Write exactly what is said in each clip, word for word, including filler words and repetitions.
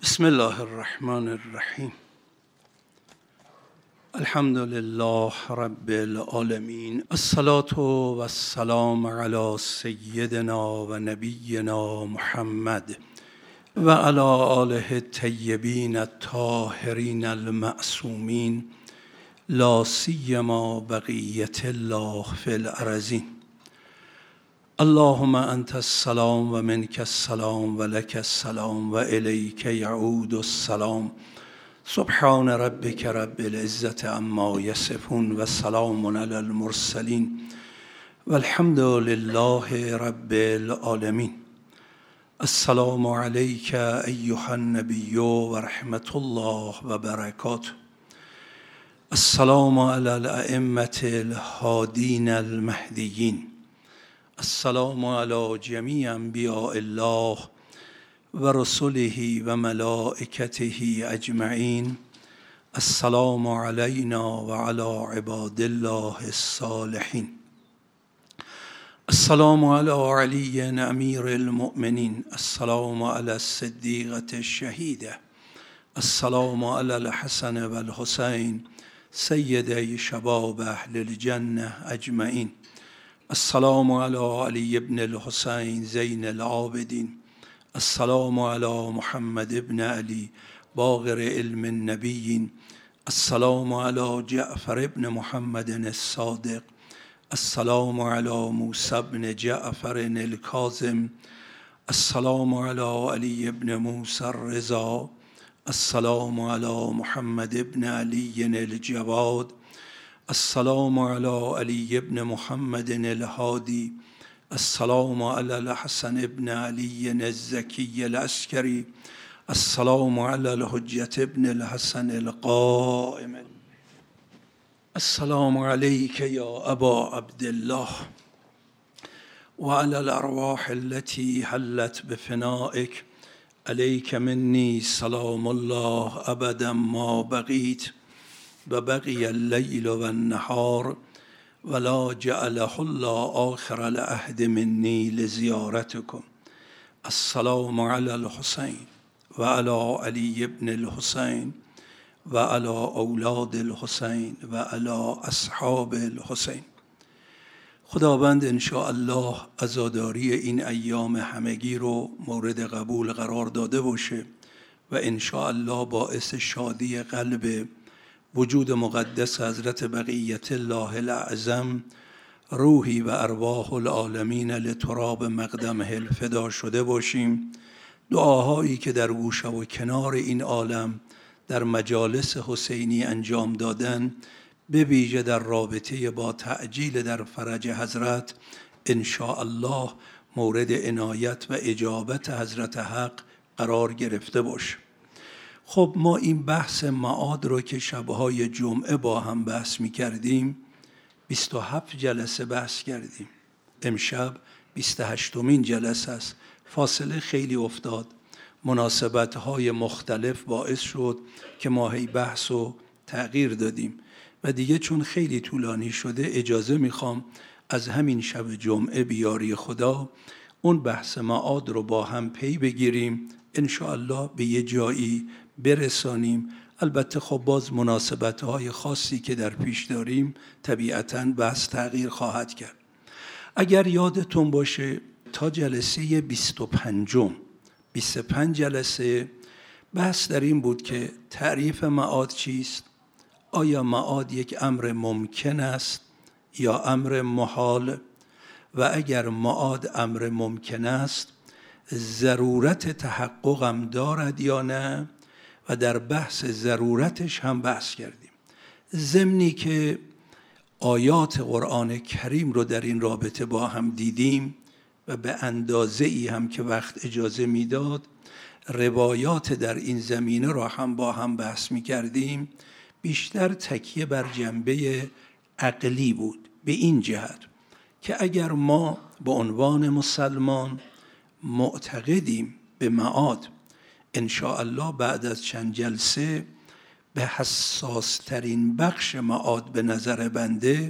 بسم الله الرحمن الرحیم. الحمد لله رب العالمین. الصلاة و السلام علی سیدنا و نبینا محمد و علی آله الطیبین الطاهرین المعصومین، لا سیما بقیة الله فی الارضین. اللهم انت السلام و منک السلام و لک السلام و الیک یعود السلام. سبحان ربک رب العزة عما یصفون و سلام علی المرسلین و الحمد لله رب العالمین. السلام علیک ایها النبی و رحمت الله و برکاته. السلام علی الائمة الهادین المهدیین. السلام علی جمیع انبیاء الله و رسله و ملائکته اجمعین. السلام علینا و علی عباد الله الصالحین. السلام علی علی امیر المؤمنین. السلام علی الصدیقة الشهیدة. السلام علی الحسن و الحسین سیدی شباب اهل الجنة اجمعین. السلام علی علی ابن الحسین زین العابدین. السلام علی محمد ابن علی باقر علم النبیین. السلام علی جعفر ابن محمد الصادق. السلام علی موسی ابن جعفر الکاظم. السلام علی علی ابن موسی الرضا. السلام علی محمد ابن علی الجواد. السلام علی علی ابن محمد الهادی. السلام علی الحسن ابن علی الزکی العسکری. السلام علی الحجة ابن الحسن القائم. السلام علیک یا ابا عبدالله و علی الارواح التي حلت بفنائک. علیک منی سلام الله ابدا ما بقیت و بقی اللیل و النهار ولا جعله الله آخر العهد منی لزیارتکم. السلام علی الحسین و علی علی ابن الحسین و علی اولاد الحسین و علی اصحاب الحسین. خداوند انشاءالله عزاداری این ایام همگی رو مورد قبول قرار داده باشه و انشاءالله باعث شادی قلب وجود مقدس حضرت بقیت الله الاعظم، روحی و ارواح العالمین لتراب مقدمه الفدا شده باشیم. دعاهایی که در گوشه و کنار این عالم در مجالس حسینی انجام دادن، به ویژه در رابطه با تعجیل در فرج حضرت، انشاءالله مورد عنایت و اجابت حضرت حق قرار گرفته باشه. خب ما این بحث معاد رو که شبهای جمعه با هم بحث می کردیم، بیست و هفت جلسه بحث کردیم. امشب بیست و هشتمین جلسه است. فاصله خیلی افتاد. مناسبت‌های مختلف باعث شد که ما هی بحث رو تغییر دادیم و دیگه چون خیلی طولانی شده اجازه میخوام از همین شب جمعه بیاری خدا اون بحث معاد رو با هم پی بگیریم، انشاءالله به یه جایی برسانیم. البته خب باز مناسبت‌های خاصی که در پیش داریم طبیعتاً بحث تغییر خواهد کرد. اگر یادتون باشه تا جلسه بیست و پنجم بیست و پنج جلسه بحث در این بود که تعریف معاد چیست؟ آیا معاد یک امر ممکن است یا امر محال؟ و اگر معاد امر ممکن است ضرورت تحققم دارد یا نه؟ و در بحث ضرورتش هم بحث کردیم، ضمنی که آیات قرآن کریم رو در این رابطه با هم دیدیم و به اندازه ای هم که وقت اجازه میداد روایات در این زمینه را هم با هم بحث می کردیم. بیشتر تکیه بر جنبه عقلی بود، به این جهت که اگر ما به عنوان مسلمان معتقدیم به معاد، انشاءالله بعد از چند جلسه به حساس ترین بخش معاد به نظر بنده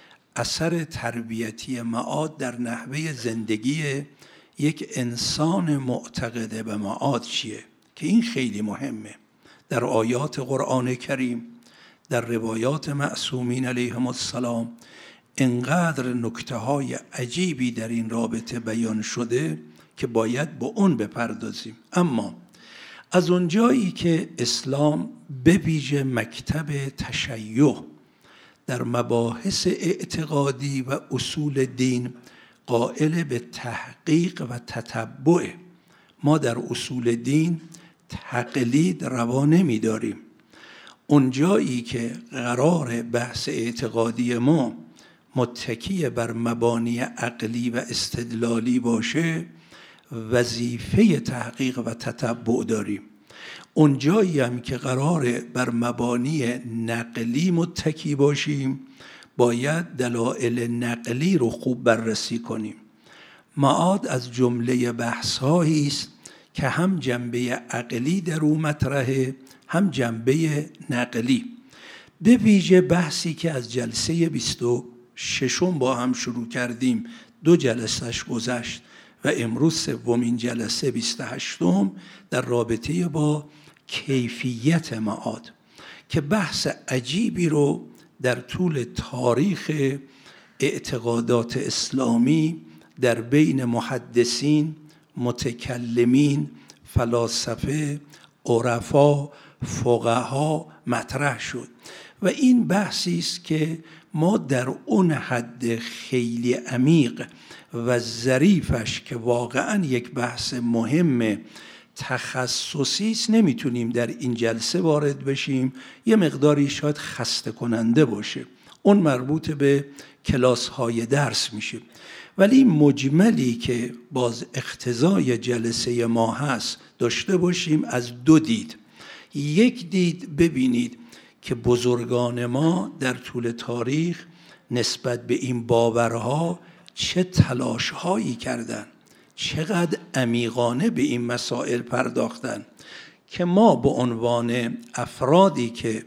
اثر تربیتی معاد در نحوه زندگی یک انسان معتقد به معاد چیه که این خیلی مهمه. در آیات قرآن کریم، در روایات معصومین علیهم السلام انقدر نکته های عجیبی در این رابطه بیان شده که باید با اون بپردازیم. اما از اونجایی که اسلام به ویژه مکتب تشیع در مباحث اعتقادی و اصول دین قائل به تحقیق و تتبع، ما در اصول دین تقلید روا نمی داریم. اونجایی که قرار بحث اعتقادی ما متکی بر مبانی عقلی و استدلالی باشه، وظیفه تحقیق و تتبع داریم. اونجایی هم که قرار بر مبانی نقلی متکی باشیم، باید دلایل نقلی رو خوب بررسی کنیم. معاد از جمله بحث‌هایی است که هم جنبه عقلی در او مطرحه، هم جنبه نقلی. به ویژه بحثی که از جلسه بیست و ششم با هم شروع کردیم، دو جلسهش گذشت و امروز سومین جلسه بیست و هشتم در رابطه با کیفیت معاد، که بحث عجیبی رو در طول تاریخ اعتقادات اسلامی در بین محدثین، متکلمین، فلاسفه، عرفا، فقها مطرح شد و این بحثی است که ما در اون حد خیلی عمیق و ظریفش که واقعا یک بحث مهم تخصصی است نمیتونیم در این جلسه وارد بشیم. یه مقداری شاید خسته کننده باشه، اون مربوط به کلاس های درس میشه. ولی مجملی که باز اقتضای جلسه ما هست داشته باشیم از دو دید. یک دید ببینید که بزرگان ما در طول تاریخ نسبت به این باورها چه تلاش‌هایی کردن، چقدر عمیقانه به این مسائل پرداختن که ما به عنوان افرادی که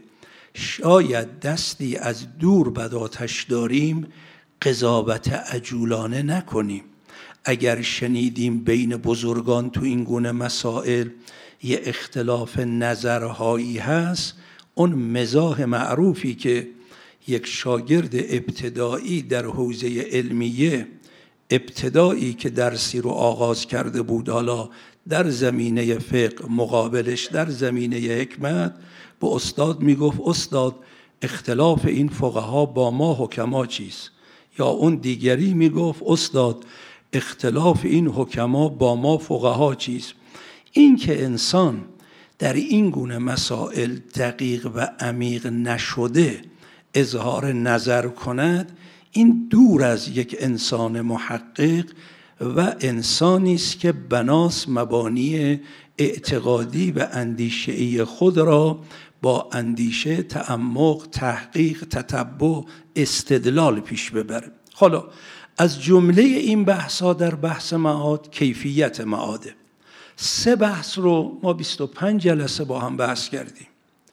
شاید دستی از دور بد آتش داریم قضاوت عجولانه نکنیم. اگر شنیدیم بین بزرگان تو این گونه مسائل یه اختلاف نظرهایی هست، اون مزاح معروفی که یک شاگرد ابتدایی در حوزه علمیه، ابتدایی که درسی رو آغاز کرده بود، حالا در زمینه فقه مقابلش در زمینه حکمت، به استاد میگفت استاد اختلاف این فقها با ما حکما چیست؟ یا اون دیگری میگفت استاد اختلاف این حکما با ما فقها چیست؟ این که انسان در این گونه مسائل دقیق و عمیق نشده اظهار نظر کند، این دور از یک انسان محقق و انسانی است که بناس مبانی اعتقادی و اندیشه‌ای خود را با اندیشه، تعمق، تحقیق، تتبع، استدلال پیش ببره. حالا از جمله این بحث‌ها در بحث معاد کیفیت معاده. سه بحث رو ما بیست و پنج جلسه با هم بحث کردیم.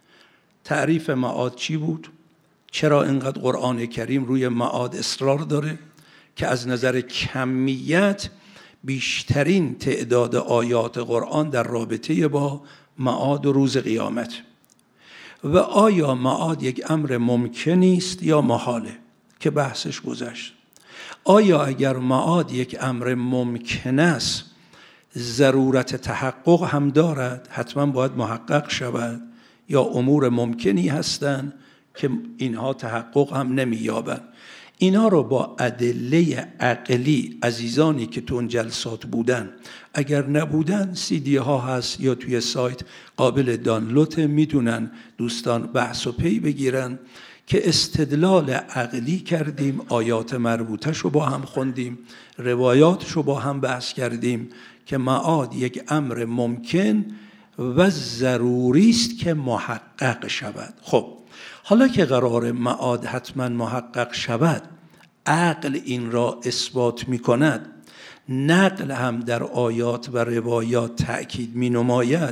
تعریف معاد چی بود؟ چرا اینقدر قرآن کریم روی معاد اصرار داره که از نظر کمیت بیشترین تعداد آیات قرآن در رابطه با معاد و روز قیامت؟ و آیا معاد یک امر ممکنی است یا محاله که بحثش گذشت؟ آیا اگر معاد یک امر ممکن است ضرورت تحقق هم دارد، حتما باید محقق شود، یا امور ممکنی هستند که اینها تحقق هم نمی‌یابند؟ اینا رو با ادله عقلی عزیزانی که تو اون جلسات بودن، اگر نبودن سی دی ها هست یا توی سایت قابل دانلود، میتونن دوستان بحث و پی بگیرن که استدلال عقلی کردیم، آیات مربوطه شو با هم خوندیم، روایات شو با هم بحث کردیم که معاد یک امر ممکن و ضروری است که محقق شود. خب حالا که قرار معاد حتما محقق شود، عقل این را اثبات می کند، نقل هم در آیات و روایات تأکید می نماید،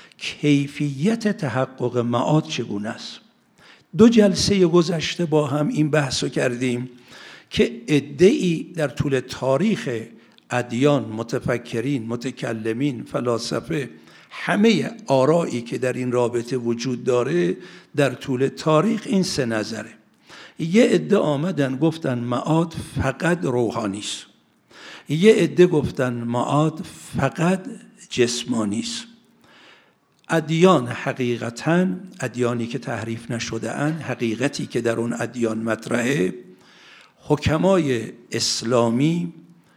کیفیت تحقق معاد چگونه است؟ دو جلسه گذشته با هم این بحثو کردیم که عده‌ای در طول تاریخ ادیان، متفکرین، متکلمین، فلاسفه همه آرایی که در این رابطه وجود داره در طول تاریخ این سه نظره. یه عده آمدن گفتن معاد فقط روحانی است، یه عده گفتن معاد فقط جسمانی است. ادیان حقیقتاً، ادیانی که تحریف نشده اند، حقیقتی که در اون ادیان مطرحه، حکمای اسلامی،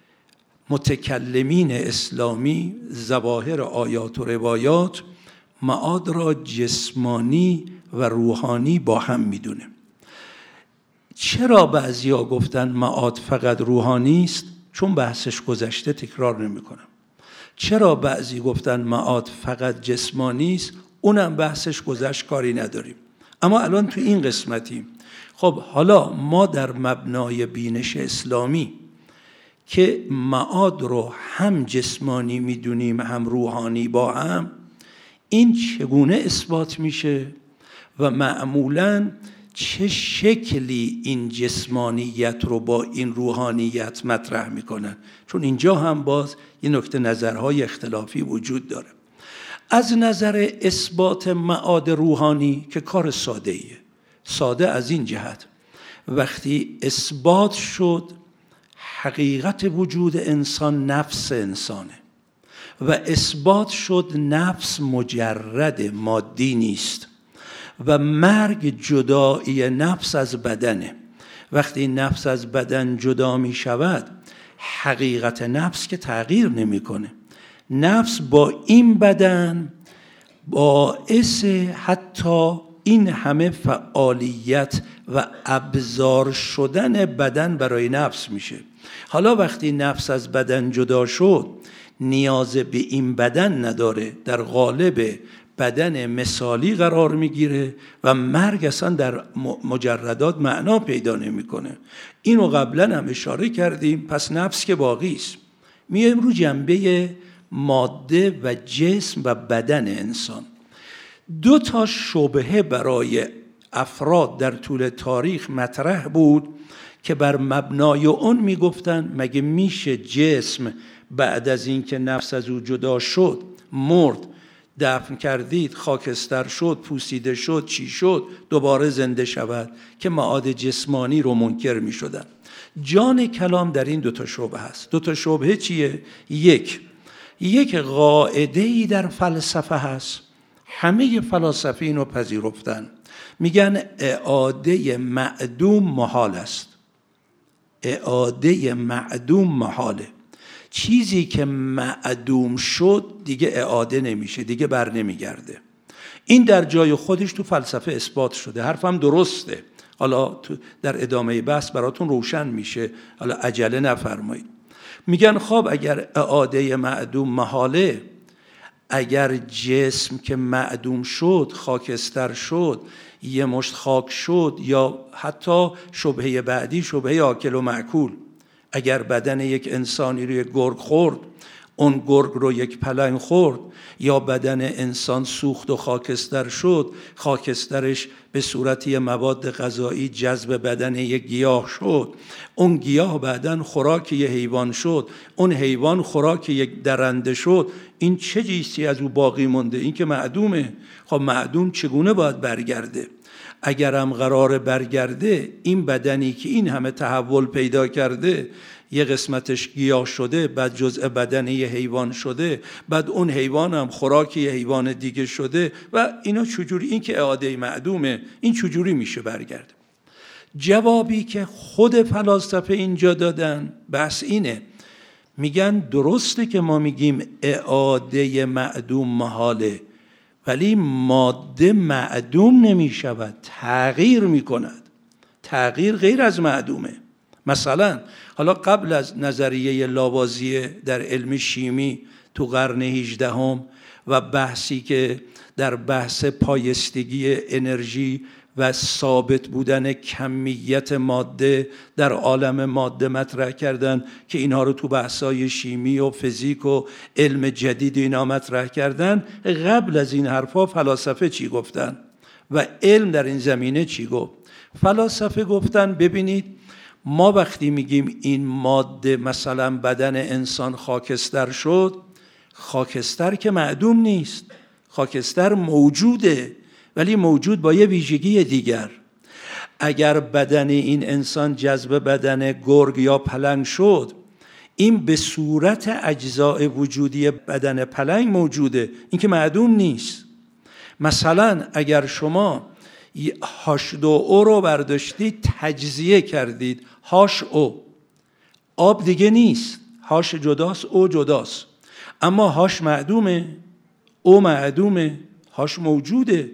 متکلمین اسلامی، ظواهر آیات و روایات معاد را جسمانی و روحانی با هم میدونه. چرا بعضیا گفتن معاد فقط روحانی است؟ چون بحثش گذشته، تکرار نمی کنم. چرا بعضی گفتن معاد فقط جسمانی است؟ اونم بحثش گذشت، کاری نداریم. اما الان تو این قسمتیم. خب حالا ما در مبنای بینش اسلامی که معاد رو هم جسمانی میدونیم هم روحانی با هم، این چگونه اثبات میشه و معمولاً چه شکلی این جسمانیت رو با این روحانیت مطرح میکنن؟ چون اینجا هم باز یه نکته نظرهای اختلافی وجود داره. از نظر اثبات معاد روحانی که کار ساده ایه، ساده از این جهت وقتی اثبات شد حقیقت وجود انسان نفس انسانه و اثبات شد نفس مجرد مادی نیست و مرگ جدایی نفس از بدنه. وقتی نفس از بدن جدا می شود حقیقت نفس که تغییر نمی کنه. نفس با این بدن باعث حتی این همه فعالیت و ابزار شدن بدن برای نفس میشه. حالا وقتی نفس از بدن جدا شد نیاز به این بدن نداره، در قالب بدن مثالی قرار میگیره و مرگ اصلا در مجردات معنا پیدا نمیکنه. اینو قبلا هم اشاره کردیم. پس نفس که باقی است. میایم رو جنبه ماده و جسم و بدن انسان. دو تا شبهه برای افراد در طول تاریخ مطرح بود که بر مبنای اون میگفتن مگه میشه جسم بعد از اینکه نفس از او جدا شد، مرد، دفن کردید، خاکستر شد، پوسیده شد، چی شد، دوباره زنده شود؟ که معاد جسمانی رو منکر می شدن. جان کلام در این دوتا شبهه هست. دوتا شبهه چیه؟ یک یک قاعده‌ای در فلسفه هست، همه فلاسفه اینو پذیرفتن، میگن اعاده معدوم محال است. اعاده معدوم محاله. چیزی که معدوم شد دیگه اعاده نمیشه، دیگه بر نمیگرده. این در جای خودش تو فلسفه اثبات شده. حرفم درسته. حالا تو در ادامه بحث براتون روشن میشه، حالا عجله نفرمایید. میگن خب اگر اعاده معدوم محاله، اگر جسم که معدوم شد، خاکستر شد، یه مشت خاک شد، یا حتی شبهه بعدی، شبهه آکل و معکول، اگر بدن یک انسانی رو یک گرگ خورد، اون گرگ رو یک پلنگ خورد، یا بدن انسان سوخت و خاکستر شد، خاکسترش به صورتی مواد غذایی جذب بدن یک گیاه شد، اون گیاه بعدن خوراک یک حیوان شد، اون حیوان خوراک یک درنده شد، این چه چیزی از او باقی مونده؟ این که معدومه. خب معدوم چگونه باید برگرده؟ اگرم قرار برگرده، این بدنی که این همه تحول پیدا کرده، یه قسمتش گیاه شده، بعد جزء بدن یه حیوان شده، بعد اون حیوان هم خوراک یه حیوان دیگه شده، و اینا چجوری؟ این که اعاده معدومه، این چجوری میشه برگرده؟ جوابی که خود فلاسفه اینجا دادن بحث اینه، میگن درسته که ما میگیم اعاده معدوم محاله، ولی ماده معدوم نمی شود، تغییر می کند. تغییر غیر از معدومه. مثلا حالا قبل از نظریه لاوازیه در علم شیمی تو قرن هجدهم و بحثی که در بحث پایستگی انرژی و ثابت بودن کمیت ماده در عالم ماده مطرح کردن که اینها رو تو بحثای شیمی و فیزیک و علم جدید اینا مطرح کردن، قبل از این حرفا فلاسفه چی گفتن و علم در این زمینه چی گفت؟ فلاسفه گفتن ببینید، ما وقتی میگیم این ماده مثلا بدن انسان خاکستر شد، خاکستر که معدوم نیست، خاکستر موجوده، ولی موجود با یه ویژگی دیگر. اگر بدن این انسان جذب بدن گرگ یا پلنگ شد، این به صورت اجزای وجودی بدن پلنگ موجوده، این که معدوم نیست. مثلا اگر شما هاش دو او رو برداشتید تجزیه کردید، هاش او، آب دیگه نیست، هاش جداست او جداست، اما هاش معدومه، او معدومه، هاش موجوده.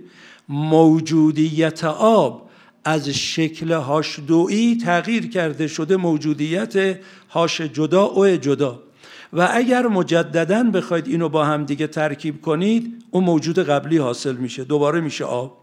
موجودیت آب از شکل هاش دوئی تغییر کرده شده موجودیت هاش جدا او جدا. و اگر مجدداً بخواید اینو با هم دیگه ترکیب کنید، اون موجود قبلی حاصل میشه، دوباره میشه آب.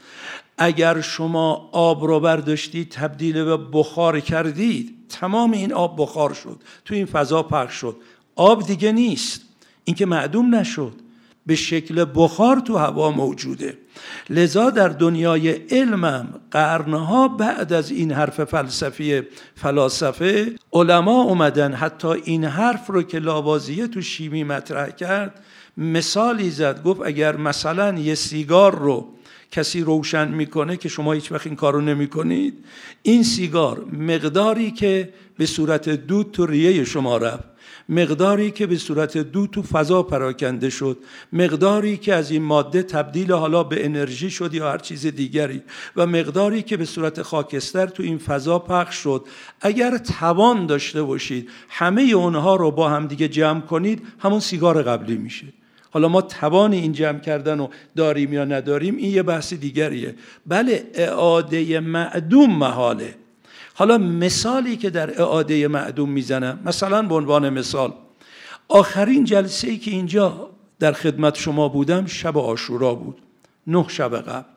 اگر شما آب رو برداشتید تبدیل به بخار کردید، تمام این آب بخار شد، تو این فضا پخش شد، آب دیگه نیست، این که معدوم نشد، به شکل بخار تو هوا موجوده. لذا در دنیای علمم قرنها بعد از این حرف فلسفی فلاسفه، علما اومدن حتی این حرف رو که لاوازیه تو شیمی مطرح کرد مثالی زد. گفت اگر مثلا یه سیگار رو کسی روشن میکنه که شما هیچ وقت این کارو نمیکنید، این سیگار مقداری که به صورت دود تو ریه شما رفت، مقداری که به صورت دود تو فضا پراکنده شد، مقداری که از این ماده تبدیل حالا به انرژی شد یا هر چیز دیگری، و مقداری که به صورت خاکستر تو این فضا پخش شد، اگر توان داشته باشید همه اونها رو با هم دیگه جمع کنید، همون سیگار قبلی میشه. حالا ما توان این جمع کردن رو داریم یا نداریم، این یه بحث دیگریه. بله، اعاده معدوم محاله. حالا مثالی که در اعاده معدوم میزنم، مثلا به عنوان مثال آخرین جلسه‌ای که اینجا در خدمت شما بودم شب عاشورا بود، نه شب قبل.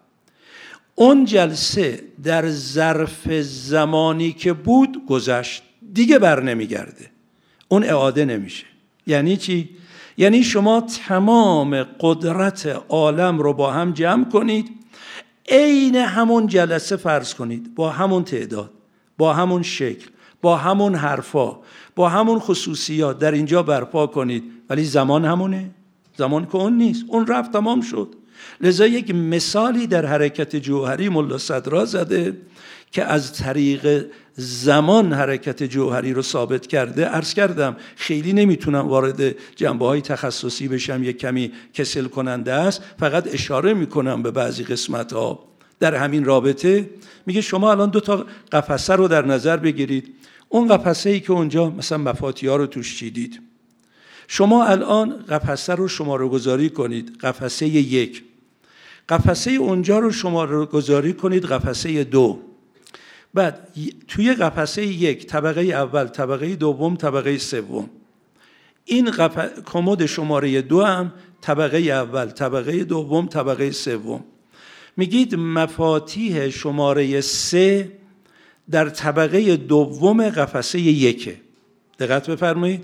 اون جلسه در ظرف زمانی که بود گذشت، دیگه بر نمیگرده، اون اعاده نمیشه. یعنی چی؟ یعنی شما تمام قدرت عالم رو با هم جمع کنید، عین همون جلسه فرض کنید، با همون تعداد، با همون شکل، با همون حرفا، با همون خصوصیات در اینجا برپا کنید، ولی زمان همونه؟ زمان که اون نیست، اون رفت، تمام شد. لذا یک مثالی در حرکت جوهری ملا صدرا زده که از طریق زمان حرکت جوهری رو ثابت کرده. عرض کردم خیلی نمیتونم وارد جنبه‌های تخصصی بشم، یک کمی کسل کننده است، فقط اشاره میکنم به بعضی قسمت‌ها. در همین رابطه میگه شما الان دو تا قفسه رو در نظر بگیرید. اون قفسه‌ای که اونجا مثلا مفاتیح‌ها رو توش چیدید، شما الان قفسه رو شماره گذاری کنید، قفسه یک. قفسه اونجا رو شماره گذاری کنید، قفسه دو. بعد توی قفسه یک طبقه اول، طبقه دوم، طبقه سوم. این قف... کمد شماره دو هم طبقه اول، طبقه دوم، طبقه سوم. میگید مفاتیح شماره سه در طبقه دوم قفسه یکه. دقت بفرمایید،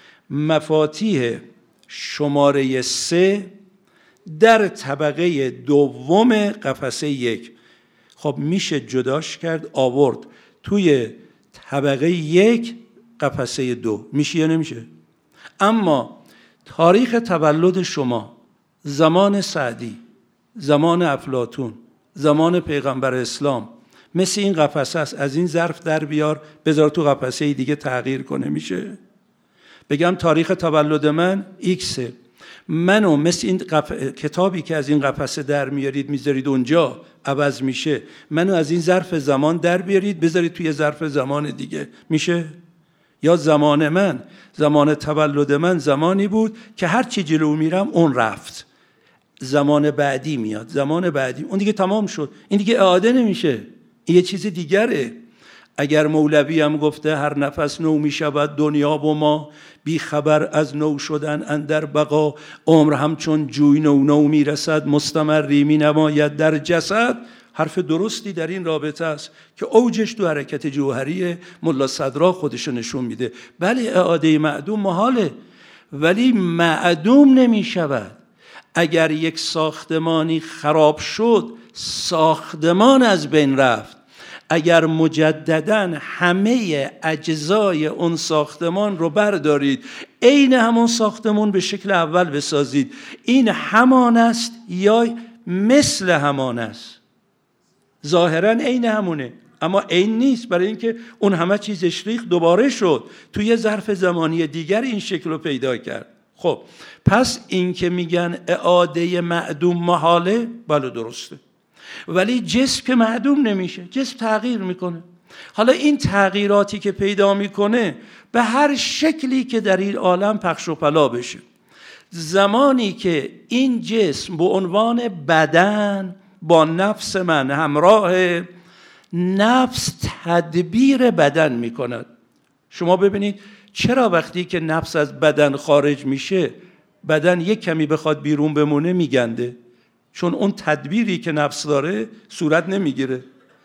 مفاتیح شماره سه در طبقه دوم قفسه یک. خب میشه جداش کرد، آورد توی طبقه یک قفسه دو. میشه یا نمیشه؟ اما تاریخ تولد شما، زمان سعدی، زمان افلاطون، زمان پیغمبر اسلام، مثل این قفسه است. از این ظرف در بیار، بذار تو قفسه دیگه تغییر کنه، میشه؟ بگم تاریخ تولد من ایکسه، منو مثل این قف... کتابی که از این قفسه در میارید میذارید اونجا، عوض میشه. منو از این ظرف زمان در بیارید بذارید توی ظرف زمان دیگه، میشه؟ یا زمان من، زمان تولد من زمانی بود که هر چی جلو میرم اون رفت، زمان بعدی میاد، زمان بعدی اون دیگه تمام شد، این دیگه اعاده نمیشه، این یه چیز دیگره. اگر مولوی هم گفته هر نفس نو میشود دنیا و ما، بی خبر از نو شدن اندر بقا، عمر همچون جوی نو نو میرسد، مستمری می نماید در جسد. حرف درستی در این رابطه است که اوجش تو حرکت جوهری ملا صدرا خودشو نشون میده. بله، اعاده معدوم محاله، ولی معدوم نمی شود. اگر یک ساختمانی خراب شد، ساختمان از بین رفت. اگر مجدداً همه اجزای اون ساختمان رو بردارید عین همون ساختمان به شکل اول بسازید، این همان است یا مثل همان است؟ ظاهراً عین همونه اما عین نیست، برای اینکه اون همه چیزش ریخت دوباره شد، توی یه ظرف زمانی دیگر این شکل رو پیدا کرد. خب پس این که میگن اعاده معدوم محاله، بله درسته، ولی جسم که معدوم نمیشه، جسم تغییر میکنه. حالا این تغییراتی که پیدا میکنه به هر شکلی که در این عالم پخش و پلا بشه، زمانی که این جسم به عنوان بدن با نفس من همراه، نفس تدبیر بدن میکند. شما ببینید چرا وقتی که نفس از بدن خارج میشه بدن یک کمی بخواد بیرون بمونه میگنده؟ چون اون تدبیری که نفس داره صورت نمیگیره.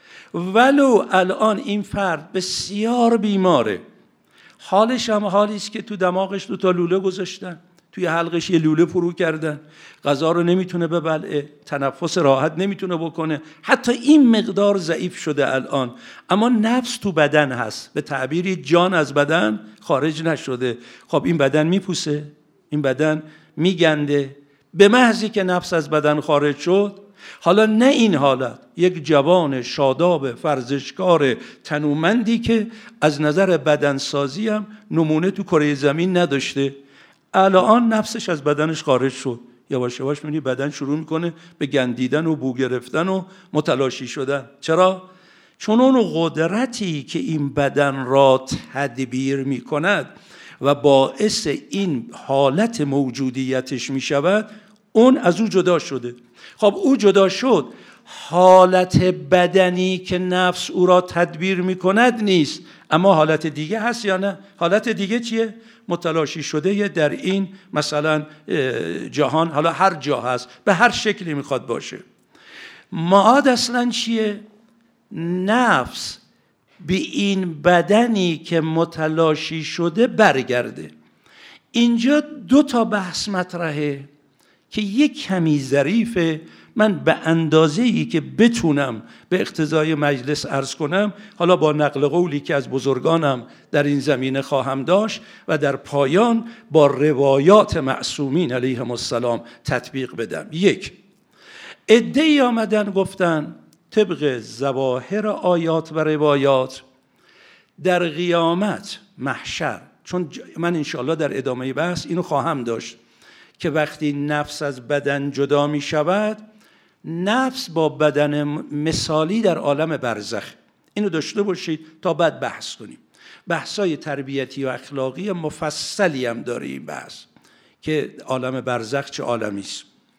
ولو الان این فرد بسیار بیماره، حالش هم حالی است که تو دماغش دو تا لوله گذاشتن، توی حلقش یه لوله فرو کردن، غذا رو نمیتونه ببلعه، تنفس راحت نمیتونه بکنه، حتی این مقدار ضعیف شده الان، اما نفس تو بدن هست، به تعبیری جان از بدن خارج نشده. خب این بدن میپوسه، این بدن میگنده. به محضی که نفس از بدن خارج شد، حالا نه این حالت، یک جوان شاداب ورزشکار تنومندی که از نظر بدنسازی هم نمونه تو کره زمین نداشته، الان نفسش از بدنش خارج شد، یواش یواش می‌بینی بدن شروع میکنه به گندیدن و بو گرفتن و متلاشی شدن. چرا؟ چون اون قدرتی که این بدن را تدبیر میکند و باعث این حالت موجودیتش میشود، اون از او جدا شده. خب او جدا شد، حالت بدنی که نفس او را تدبیر میکند نیست، اما حالت دیگه هست یا نه؟ حالت دیگه چیه؟ متلاشی شده در این مثلا جهان، حالا هر جا هست، به هر شکلی میخواد باشه. معاد اصلا چیه؟ نفس به این بدنی که متلاشی شده برگرده. اینجا دو تا بحث مطرحه که یک کمی ظریفه، من به اندازه‌ای که بتونم به اقتضای مجلس عرض کنم، حالا با نقل قولی که از بزرگانم در این زمینه خواهم داشت و در پایان با روایات معصومین علیهم السلام تطبیق بدم. یک، عده‌ای آمدن گفتن طبق ظواهر آیات و روایات در قیامت محشر، چون من انشاءالله در ادامه بحث اینو خواهم داشت که وقتی نفس از بدن جدا می شود، نفس با بدن مثالی در عالم برزخ، اینو داشته باشید تا بعد بحث کنیم. بحثای تربیتی و اخلاقی مفصلی هم داره این بحث که عالم برزخ چه عالمی است.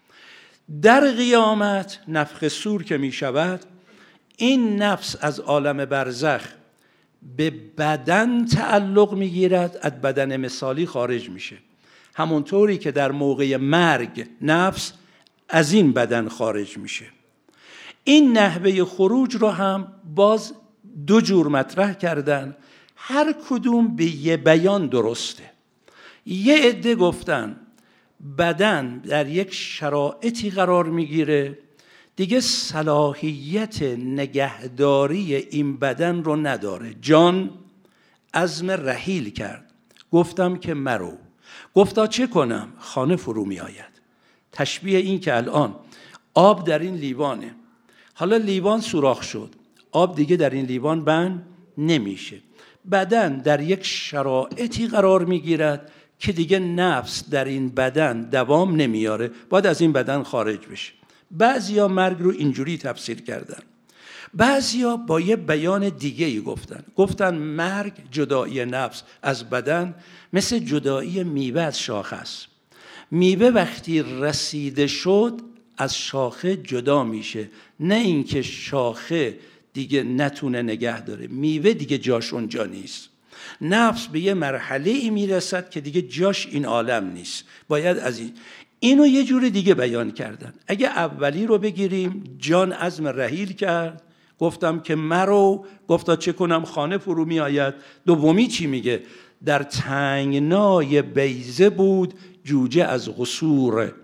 در قیامت نفخ صور که می شود، این نفس از عالم برزخ به بدن تعلق می گیرد، از بدن مثالی خارج میشه، همونطوری که در موقع مرگ نفس از این بدن خارج میشه. این نحوه خروج رو هم باز دو جور مطرح کردن، هر کدوم به یه بیان درسته. یه عده گفتن بدن در یک شرایطی قرار میگیره دیگه صلاحیت نگهداری این بدن رو نداره، جان عزم رحیل کرد، گفتم که مرو. گفتا چه کنم؟ خانه فرو می آید. تشبیه این که الان آب در این لیوانه، حالا لیوان سوراخ شد، آب دیگه در این لیوان بند نمیشه. بدن در یک شرایطی قرار می گیرد که دیگه نفس در این بدن دوام نمیاره، باید از این بدن خارج بشه. بعضیا مرگ رو اینجوری تفسیر کردن، بعضیا با یه بیان دیگه ای گفتن. گفتن مرگ، جدایی نفس از بدن، مثل جدایی میوه از شاخه است. میوه وقتی رسیده شد از شاخه جدا میشه، نه اینکه شاخه دیگه نتونه نگه داره، میوه دیگه جاش اونجا نیست. نفس به یه مرحله ای میرسد که دیگه جاش این عالم نیست، باید از این اینو یه جور دیگه بیان کردن. اگه اولی رو بگیریم، جان عزم رحیل کرد، گفتم که مرو، گفتا چه کنم؟ خانه فرو می آید. دومی چی میگه؟ در تنگنای بیضه بود جوجه از قصور،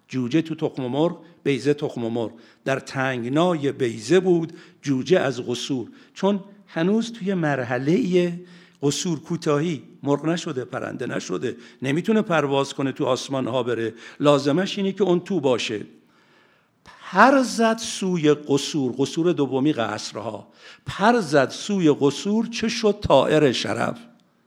جوجه تو تخم مرغ، بیضه تخم مرغ. در تنگنای بیضه بود جوجه از قصور، چون هنوز توی مرحله قصور کوتاهی، مرغ نشده، پرنده نشده، نمیتونه پرواز کنه تو آسمان ها بره، لازمش اینه که اون تو باشه. پر زد سوی قصور، قصور دومی قصرها، پر زد سوی قصور چه شد طائر شرف.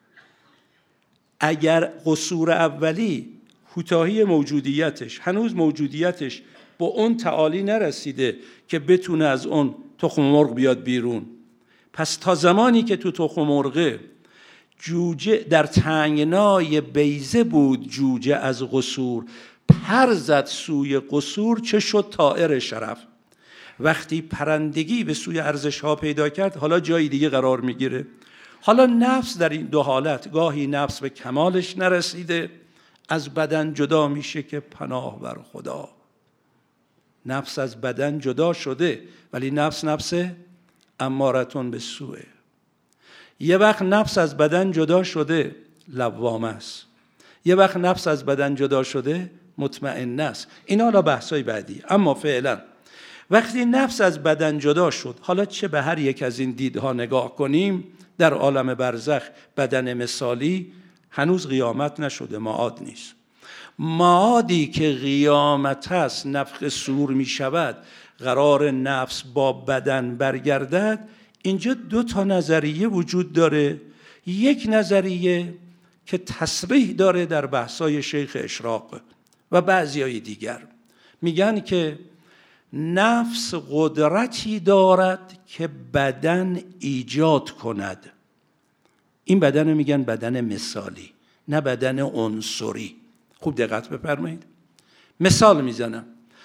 اگر قصور اولی کوتاهی موجودیتش، هنوز موجودیتش با اون تعالی نرسیده که بتونه از اون تخم مرغ بیاد بیرون، پس تا زمانی که تو تخم مرغه جوجه در تنگنای بیضه بود، جوجه از قصور پر زد سوی قصور چه شد طائر شرف. وقتی پرندگی به سوی ارزش ها پیدا کرد، حالا جای دیگه قرار میگیره. حالا نفس در این دو حالت، گاهی نفس به کمالش نرسیده، از بدن جدا میشه که پناه بر خدا. نفس از بدن جدا شده، ولی نفس نفس امارتون به سوء. یه وقت نفس از بدن جدا شده، لوامه است. یه وقت نفس از بدن جدا شده، مطمئن است. این حالا بحثای بعدی. اما فعلا وقتی نفس از بدن جدا شد، حالا چه به هر یک از این دیدها نگاه کنیم، در عالم برزخ بدن مثالی هنوز قیامت نشده، معاد نیست. معادی که قیامت است، نفخ صور می شود، قرار نفس با بدن برگردد. اینجا دو تا نظریه وجود داره. یک نظریه که تصریح داره در بحثای شیخ اشراق و بعضیای دیگر، میگن که نفس قدرتی دارد که بدن ایجاد کند. این بدن رو میگن بدن مثالی، نه بدن عنصری. خوب دقت بفرمایید. مثال میزنم.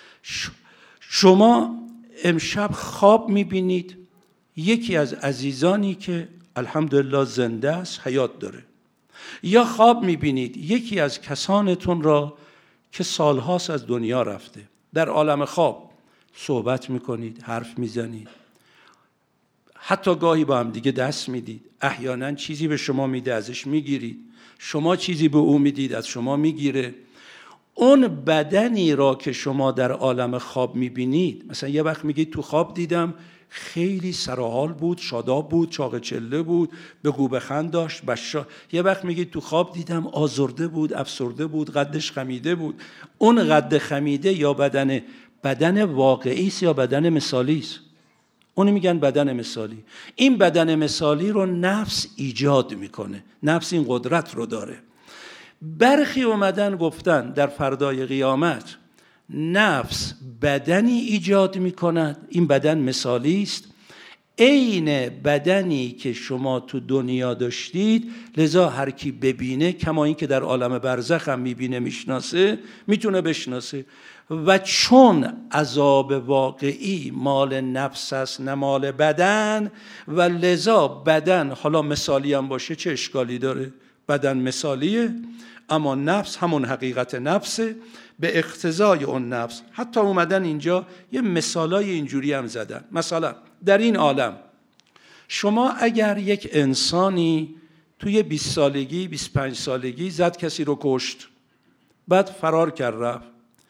شما امشب خواب میبینید یکی از عزیزانی که الحمدلله زنده است، حیات داره، یا خواب میبینید یکی از کسانتون را که سالهاست از دنیا رفته. در عالم خواب صحبت میکنید، حرف میزنید، حتی گاهی با هم دیگه دست میدید، احیانا چیزی به شما میده ازش میگیرید، شما چیزی به او میدید از شما میگیره. اون بدنی را که شما در عالم خواب میبینید، مثلا یه وقت میگید تو خواب دیدم خیلی سرحال بود، شاداب بود، چاق چله بود، بگو بخند داشت، بشا. یه وقت میگید تو خواب دیدم آزرده بود، افسرده بود، قدش خمیده بود. اون قد خمیده یا بدن بدن واقعی است یا بدن مثالی است؟ اون میگن بدن مثالی. این بدن مثالی رو نفس ایجاد میکنه، نفس این قدرت رو داره. برخی اومدن گفتن در فردای قیامت نفس بدنی ایجاد میکند، این بدن مثالی است، عین بدنی که شما تو دنیا داشتید، لذا هر کی ببینه، کما این که در عالم برزخ هم میبینه میشناسه، میتونه بشناسه. و چون عذاب واقعی مال نفس است نه مال بدن، و لذا بدن حالا مثالی هم باشه چه اشکالی داره؟ بدن مثالیه، اما نفس همون حقیقت نفسه، به اقتضای اون نفس. حتی اومدن اینجا یه مثالای اینجوری هم زدن. مثلا در این عالم شما اگر یک انسانی توی بیست سالگی بیست و پنج سالگی زد، کسی رو کشت، بعد فرار کرد رفت،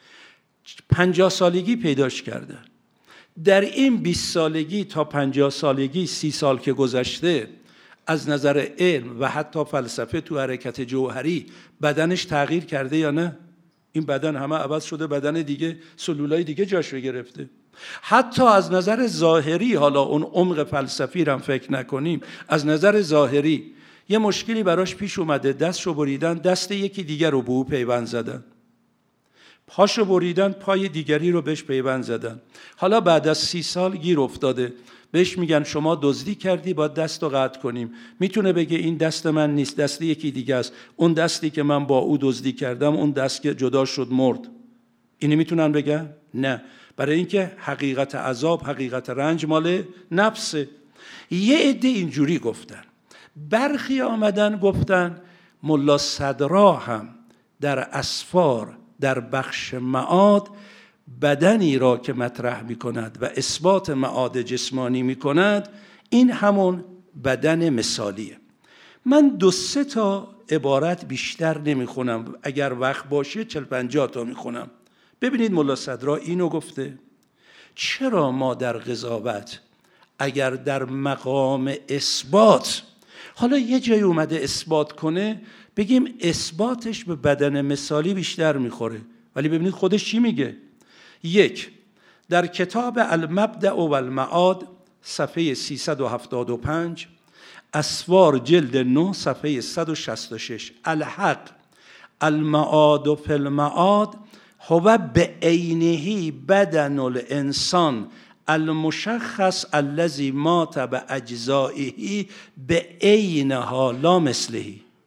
پنجاه سالگی پیداش کردن، در این بیست سالگی تا پنجاه سالگی، سی سال که گذشته، از نظر علم و حتی فلسفه تو حرکت جوهری بدنش تغییر کرده یا نه؟ این بدن همه عوض شده، بدن دیگه، سلولای دیگه جاش رو گرفته. حتی از نظر ظاهری، حالا اون عمق فلسفی رو هم فکر نکنیم، از نظر ظاهری یه مشکلی براش پیش اومده، دستشو بریدن، دست یکی دیگر رو به او پیوند زدن، پاشو بریدن، پای دیگری رو بهش پیوند زدن. حالا بعد از سی سال گیر افتاده، بهش میگن شما دزدی کردی، باید دست رو قطع کنیم. میتونه بگه این دست من نیست، دست یکی دیگه است، اون دستی که من با او دزدی کردم، اون دست که جدا شد مرد. اینو میتونن بگن؟ نه، برای اینکه حقیقت عذاب، حقیقت رنج مال نفسه. یه عده اینجوری گفتن. برخی آمدن گفتن ملا صدرا هم در اسفار در بخش معاد بدنی را که مطرح می کند و اثبات معاد جسمانی می کند، این همون بدن مثالیه. من دو سه تا عبارت بیشتر نمی خونم، اگر وقت باشه چل پنجاه تا می خونم. ببینید ملا صدرا اینو گفته چرا ما در قضاوت اگر در مقام اثبات، حالا یه جای اومده اثبات کنه بگیم اثباتش به بدن مثالی بیشتر میخوره، ولی ببینید خودش چی میگه. یک، در کتاب المبدأ و المعاد صفحه سیصد و هفتاد و پنج، اسوار جلد نه صفحه صد و شصت و شش، الحق المعاد فی المعاد هو بعینه بدن الانسان المشخص الذی مات باجزائه بعینها لا مثله.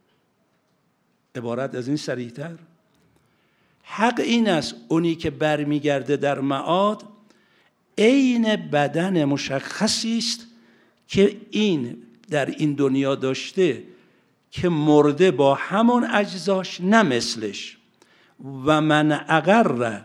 عبارت از این صریح‌تر. حق این است اونی که برمیگرده در معاد عین بدن مشخصی است که این در این دنیا داشته که مرده با همون اجزاش نه مثلش. و من اقر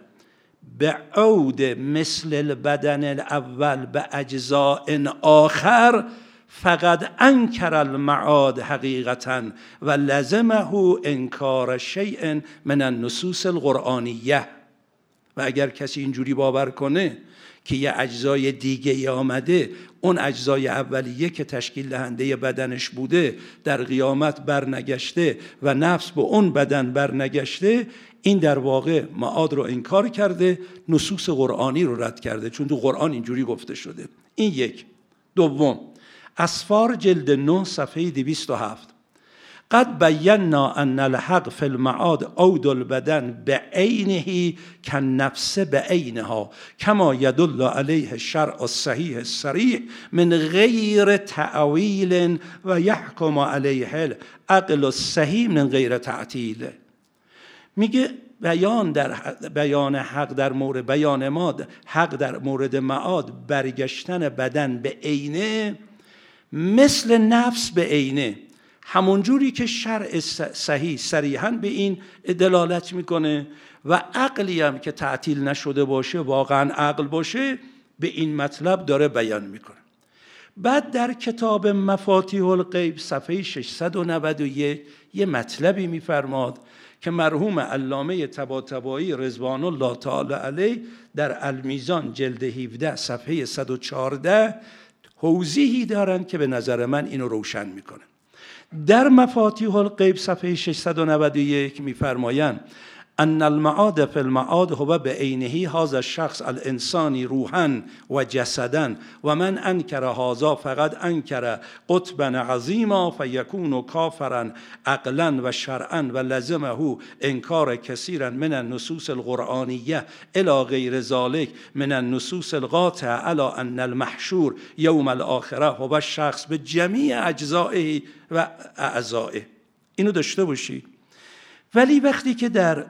بعود مثل البدن الاول به اجزاء آخر فقد انکر المعاد حقیقتا و لزمه انکار شیء من النصوص القرآنیه. و اگر کسی اینجوری باور کنه که یه اجزای دیگه آمده، اون اجزای اولیه که تشکیل دهنده بدنش بوده در قیامت برنگشته و نفس به اون بدن برنگشته، این در واقع معاد رو انکار کرده، نصوص قرآنی رو رد کرده، چون تو قرآن اینجوری گفته شده. این یک. دوم، اسفار جلد نه صفحه دویست و هفت، قد بینا ان الحق فی المعاد عود البدن بعینه كالنفس بعینها کما یدل علیه الشرع الصحیح الصریح من غیر تأویل و یحکم علیه العقل الصحیح من غیر تعطیل. میگه بیان در بیان حق در مورد بیان ما حق در مورد معاد برگشتن بدن به عینه مثل نفس به عینه، همون جوری که شرع صحیح صریحاً به این دلالت میکنه و عقلی هم که تعطیل نشده باشه، واقعاً عقل باشه، به این مطلب داره بیان میکنه. بعد در کتاب مفاتیح الغیب صفحه ششصد و نود و یک یه مطلبی میفرماد که مرحوم علامه طباطبایی رضوان الله تعالی علیه در المیزان جلد هفده صفحه صد و چهارده توضیحی دارن که به نظر من اینو روشن میکنه. در مفاتیح الغیب صفحه ششصد و نود و یک میفرمایند ان المعاد فی المعاد هو بعینه هذا الشخص الانسانی روحا و جسدا و من انکر هذا فقد انکر قطبا عظیما فیکون کافرا عقلا و شرعا و لزمه انکار کثیرا من النصوص القرآنیه الی غیر ذلك من النصوص القاطعه علی ان المحشور یوم الاخره هو الشخص به جمیع اجزائه و اعضائه. اینو داشته باشید. ولی وقتی که در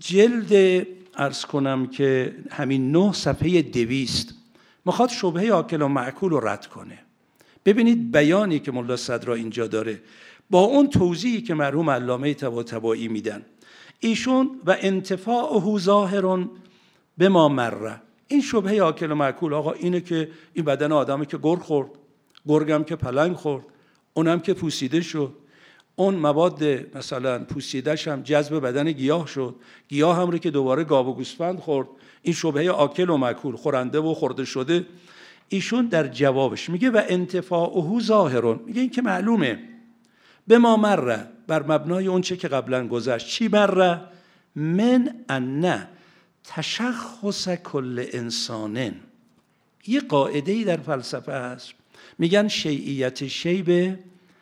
جلد عرض کنم که همین نه صفحه دویست میخواد شبهه آکل و معکول رو رد کنه، ببینید بیانی که ملا صدرا اینجا داره با اون توضیحی که مرحوم علامه طباطبایی میدن. ایشون و انتفاعه ظاهر به ما مره، این شبهه آکل و معکول آقا اینه که این بدن آدمی که گرگ خورد، گرگم که پلنگ خورد، اونم که پوسیده شد، اون مواد مثلا پوسیده‌ش هم جذب بدن گیاه شد، گیاه هم رو که دوباره گاو و گوسفند خورد، این شبهه آکل و مأکول، خورنده و خورده شده. ایشون در جوابش میگه و انتفاعه ظاهرون، میگه این که معلومه، به ما مره، بر مبنای اون چه که قبلا گذشت. چی مره؟ من ان تشخص کل انسانن. یه قاعده‌ای در فلسفه هست، میگن شیعیت شی به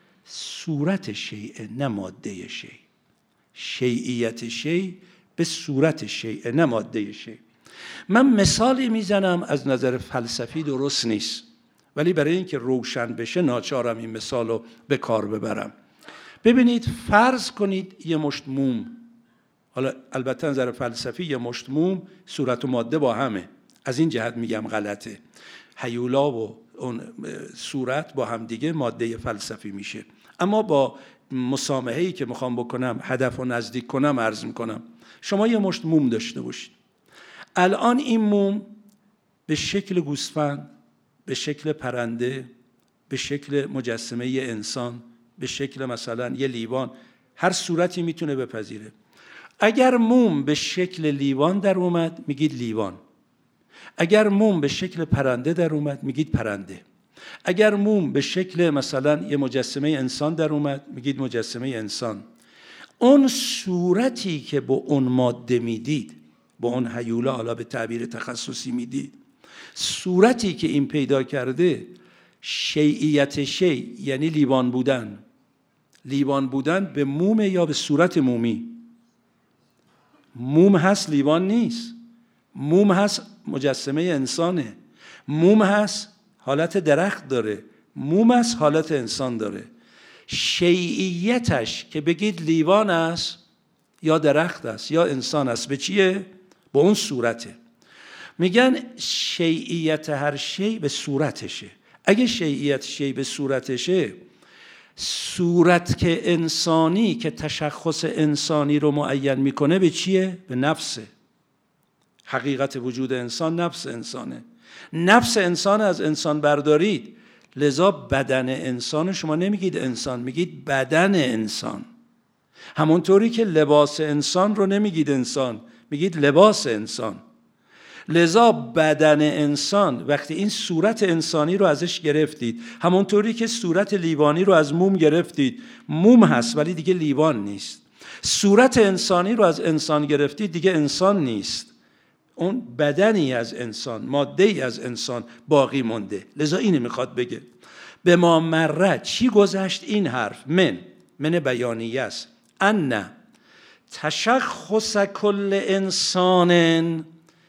صورت شیء نه ماده شیء. شیعیت شیء به صورت شیء نه ماده شیء. من مثالی میزنم از نظر فلسفی درست نیست، ولی برای اینکه روشن بشه ناچارم این مثال رو به کار ببرم. ببینید فرض کنید یه مشت موم، حالا البته از نظر فلسفی یه مشت موم صورت و ماده با همه، از این جهت میگم غلطه. هیولا و اون صورت با هم دیگه ماده فلسفی میشه. اما با مسامحه‌ای که میخوام بکنم، هدف رو نزدیک کنم، عرض میکنم شما یه مشت موم داشته باشید. الان این موم به شکل گوسفند، به شکل پرنده، به شکل مجسمه انسان، به شکل مثلا یه لیوان، هر صورتی میتونه بپذیره. اگر موم به شکل لیوان در اومد میگید لیوان. اگر موم به شکل پرنده در اومد میگید پرنده. اگر موم به شکل مثلا یه مجسمه انسان در اومد میگید مجسمه انسان. اون صورتی که با اون ماده میدید، با اون هیوله، حالا به تعبیر تخصصی میدید، صورتی که این پیدا کرده شیعیت شیع یعنی لیوان بودن. لیوان بودن به موم یا به صورت مومی؟ موم هست لیوان نیست. موم هست مجسمه انسانه. موم هست حالت درخت داره. موم هست حالت انسان داره. شیعیتش که بگید لیوان است یا درخت است یا انسان است به چیه؟ به اون صورته. میگن شیعیت هر شیء به صورتشه. اگه شیعیت شیء به صورتشه، صورت که انسانی که تشخص انسانی رو معین میکنه به چیه؟ به نفسه. حقیقت وجود انسان نفس انسانه. نفس انسان از انسان بردارید، لذا بدن انسان شما نمیگید انسان، میگید بدن انسان. همونطوری که لباس انسان رو نمیگید انسان، میگید لباس انسان. لذا بدن انسان وقتی این صورت انسانی رو ازش گرفتید، همونطوری که صورت لیوانی رو از موم گرفتید، موم هست ولی دیگه لیوان نیست. صورت انسانی رو از انسان گرفتید، دیگه انسان نیست، اون بدنی از انسان، ماده‌ای از انسان باقی مونده. لذا اینو میخواد بگه. به ما مره چی گذشت؟ این حرف من من بیانیه است. ان تشخص کل انسان،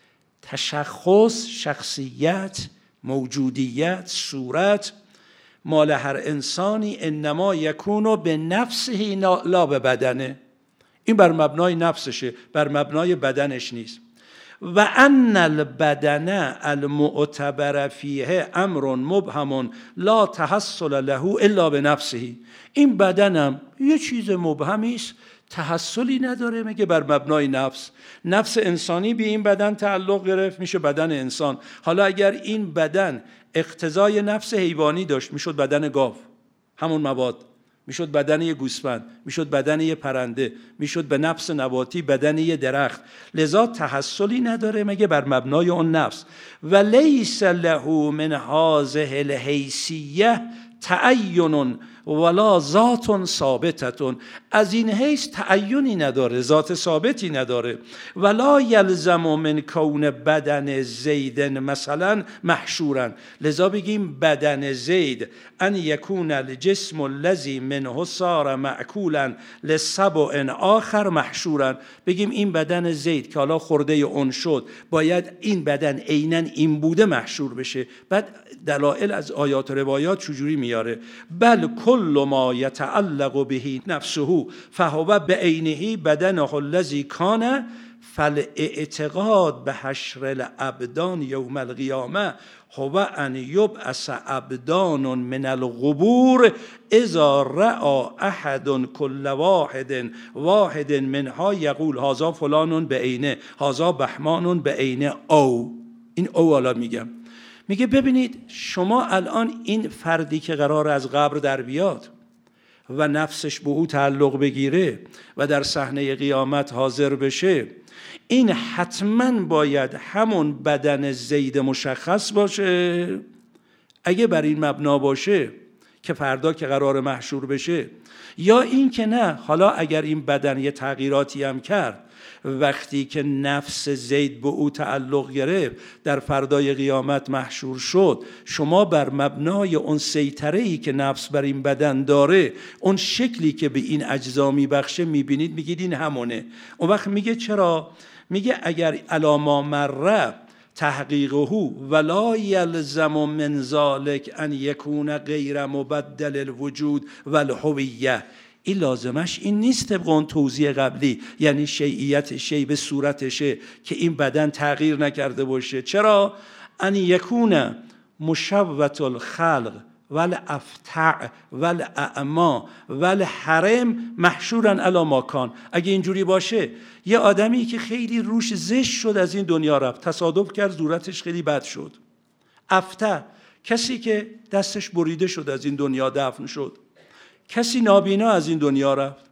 تشخص، شخصیت، موجودیت، صورت مال هر انسانی انما یکونو به نفسه لا به بدنه. این بر مبنای نفسشه، بر مبنای بدنش نیست. و ان البدن المعتبر فیه امر مبهم لا تحصل له الا بنفسه. این بدنم یه چیز مبهمی است، تحصلی نداره مگه بر مبنای نفس. نفس انسانی به این بدن تعلق گرفت، میشه بدن انسان. حالا اگر این بدن اقتضای نفس حیوانی داشت، میشد بدن گاو، همون مواد، میشد بدن یه گوسفند، میشد بدن یه پرنده، میشد به نفس نباتی بدن یه درخت. لذا تحصلی نداره مگه بر مبنای اون نفس. و لیس له من هذه الحیثیه تعین ولا ذات ثابتتون. از این حیث تعینی نداره، ذات ثابتی نداره. ولا یلزم من کون بدن زید مثلا محشورا. لذا بگیم بدن زید ان یکون الجسم الذی منه صار معکولا لسبع آخر محشورا. بگیم این بدن زید که حالا خورده اون شد، باید این بدن عیناً این بوده محشور بشه. بعد دلائل از آیات و روایات چجوری میاره؟ بل کل ما یتعلق به نفسه فهو بعینه بدنه الذی کان فالاعتقاد به حشر الابدان یوم القیامه هو ان یبعث ابدان من القبور اذا رأى احد کل واحد واحد منها یقول هذا فلان بعینه هذا بهمان بعینه. او این او حالا میگم، میگه ببینید شما الان این فردی که قرار از قبر در بیاد و نفسش به او تعلق بگیره و در صحنه قیامت حاضر بشه، این حتما باید همون بدن زید مشخص باشه. اگه بر این مبنا باشه که فردا که قرار محشور بشه، یا این که نه، حالا اگر این بدن یه تغییراتی هم کرد، وقتی که نفس زید به او تعلق گرفت در فردای قیامت محشور شد، شما بر مبنای اون سیطره‌ای که نفس بر این بدن داره، اون شکلی که به این اجزا میبخشه میبینید، میگید این همونه. اون وقت میگه چرا؟ میگه اگر علاما مره تحقیقه ولا یلزم من ذلک ان یکون غیر مبدل الوجود والهویه. این لازمش این نیست طبق اون توضیح قبلی، یعنی شیعیت شیء به صورتشه که این بدن تغییر نکرده باشه. چرا؟ ان یکون مشوت الخلق والافتع والاعما والحرم محشورا علی ما کان. اگه اینجوری باشه، یه آدمی که خیلی روش زشت شد از این دنیا رفت، تصادف کرد صورتش خیلی بد شد. افتع، کسی که دستش بریده شد از این دنیا دفن شد. کسی نابینا از این دنیا رفت.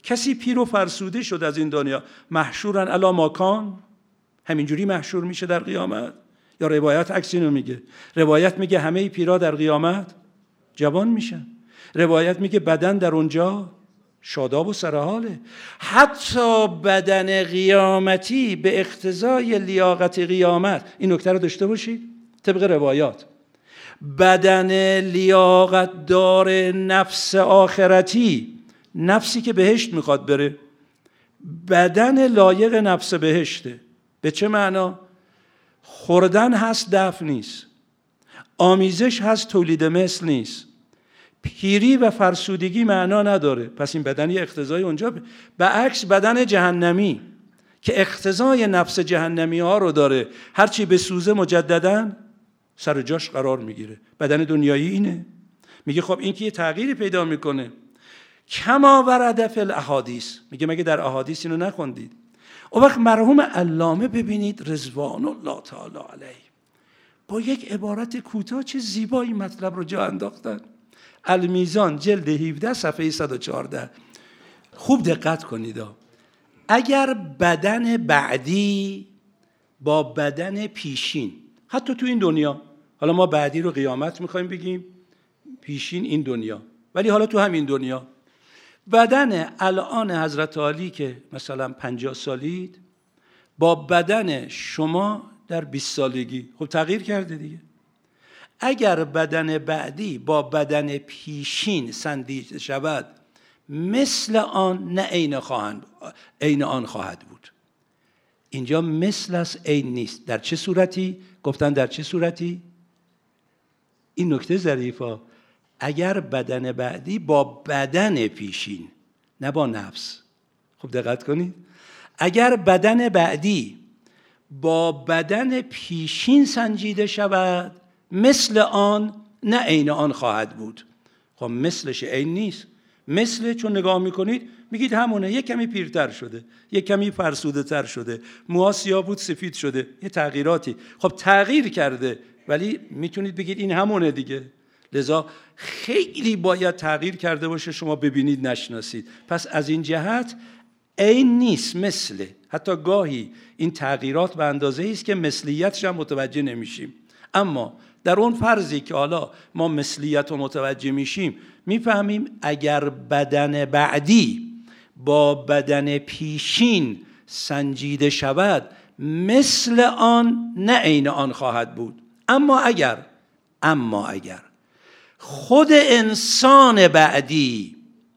کسی پیر و فرسوده شد از این دنیا، محشورن علی ما کان، همینجوری محشور میشه در قیامت؟ یا روایت عکس اینو میگه؟ روایت میگه همه پیرا در قیامت جوان میشن. روایت میگه بدن در اونجا شاداب و سرحاله. حتی بدن قیامتی به اقتضای لیاقت قیامت، این نکته رو داشته باشید طبق روایات، بدن لیاقت دار نفس آخرتی، نفسی که بهشت میخواد بره، بدن لایق نفس بهشته. به چه معنا؟ خوردن هست دفع نیست، آمیزش هست تولید مثل نیست، پیری و فرسودگی معنا نداره. پس این بدن یه اقتضای اونجا ب... به عکس بدن جهنمی که اقتضای نفس جهنمی ها رو داره، هرچی به سوزه مجدداً سر جاش قرار میگیره. بدن دنیایی اینه. میگه خب این که یه تغییری پیدا میکنه. کما ورد فی الاحادیث، میگه مگه در احادیث اینو نخوندید؟ اون وقت مرحوم علامه ببینید رضوان الله تعالی علیه با یک عبارت کوتاه چه زیبایی مطلب رو جا انداختن. المیزان جلد هفده صفحه صد و چهارده. خوب دقت کنید. اگر بدن بعدی با بدن پیشین، حتی تو این دنیا، حالا ما بعدی رو قیامت میخوایم بگیم، پیشین این دنیا، ولی حالا تو همین دنیا بدن الان حضرت علی که مثلا پنجاه سالید با بدن شما در بیست سالگی، خب تغییر کرده دیگه. اگر بدن بعدی با بدن پیشین سنجیده شود، مثل آن نه عین خواهند عین آن خواهد بود. اینجا مثل است، عین نیست. در چه صورتی؟ گفتن در چه صورتی؟ این نکته ظریفه. اگر بدن بعدی با بدن پیشین، نه با نفس. خب دقت کنید. اگر بدن بعدی با بدن پیشین سنجیده شود، مثل آن نه عین آن خواهد بود. خب مثلش عین نیست. مثل چون نگاه میکنید میگید همونه، یک کمی پیرتر شده، یک کمی فرسوده تر شده، موها سیاه بود سفید شده، یه تغییراتی. خب تغییر کرده، ولی میتونید بگید این همونه دیگه. لذا خیلی باید تغییر کرده باشه شما ببینید نشناسید. پس از این جهت عین نیست، مثله. حتی گاهی این تغییرات به اندازه است که مثلیتش هم متوجه نمیشیم. اما در اون فرضی که حالا ما مثلیت رو متوجه میشیم، میفهمیم اگر بدن بعدی با بدن پیشین سنجیده شود، مثل آن نه عین آن خواهد بود. اما اگر اما اگر خود انسان بعدی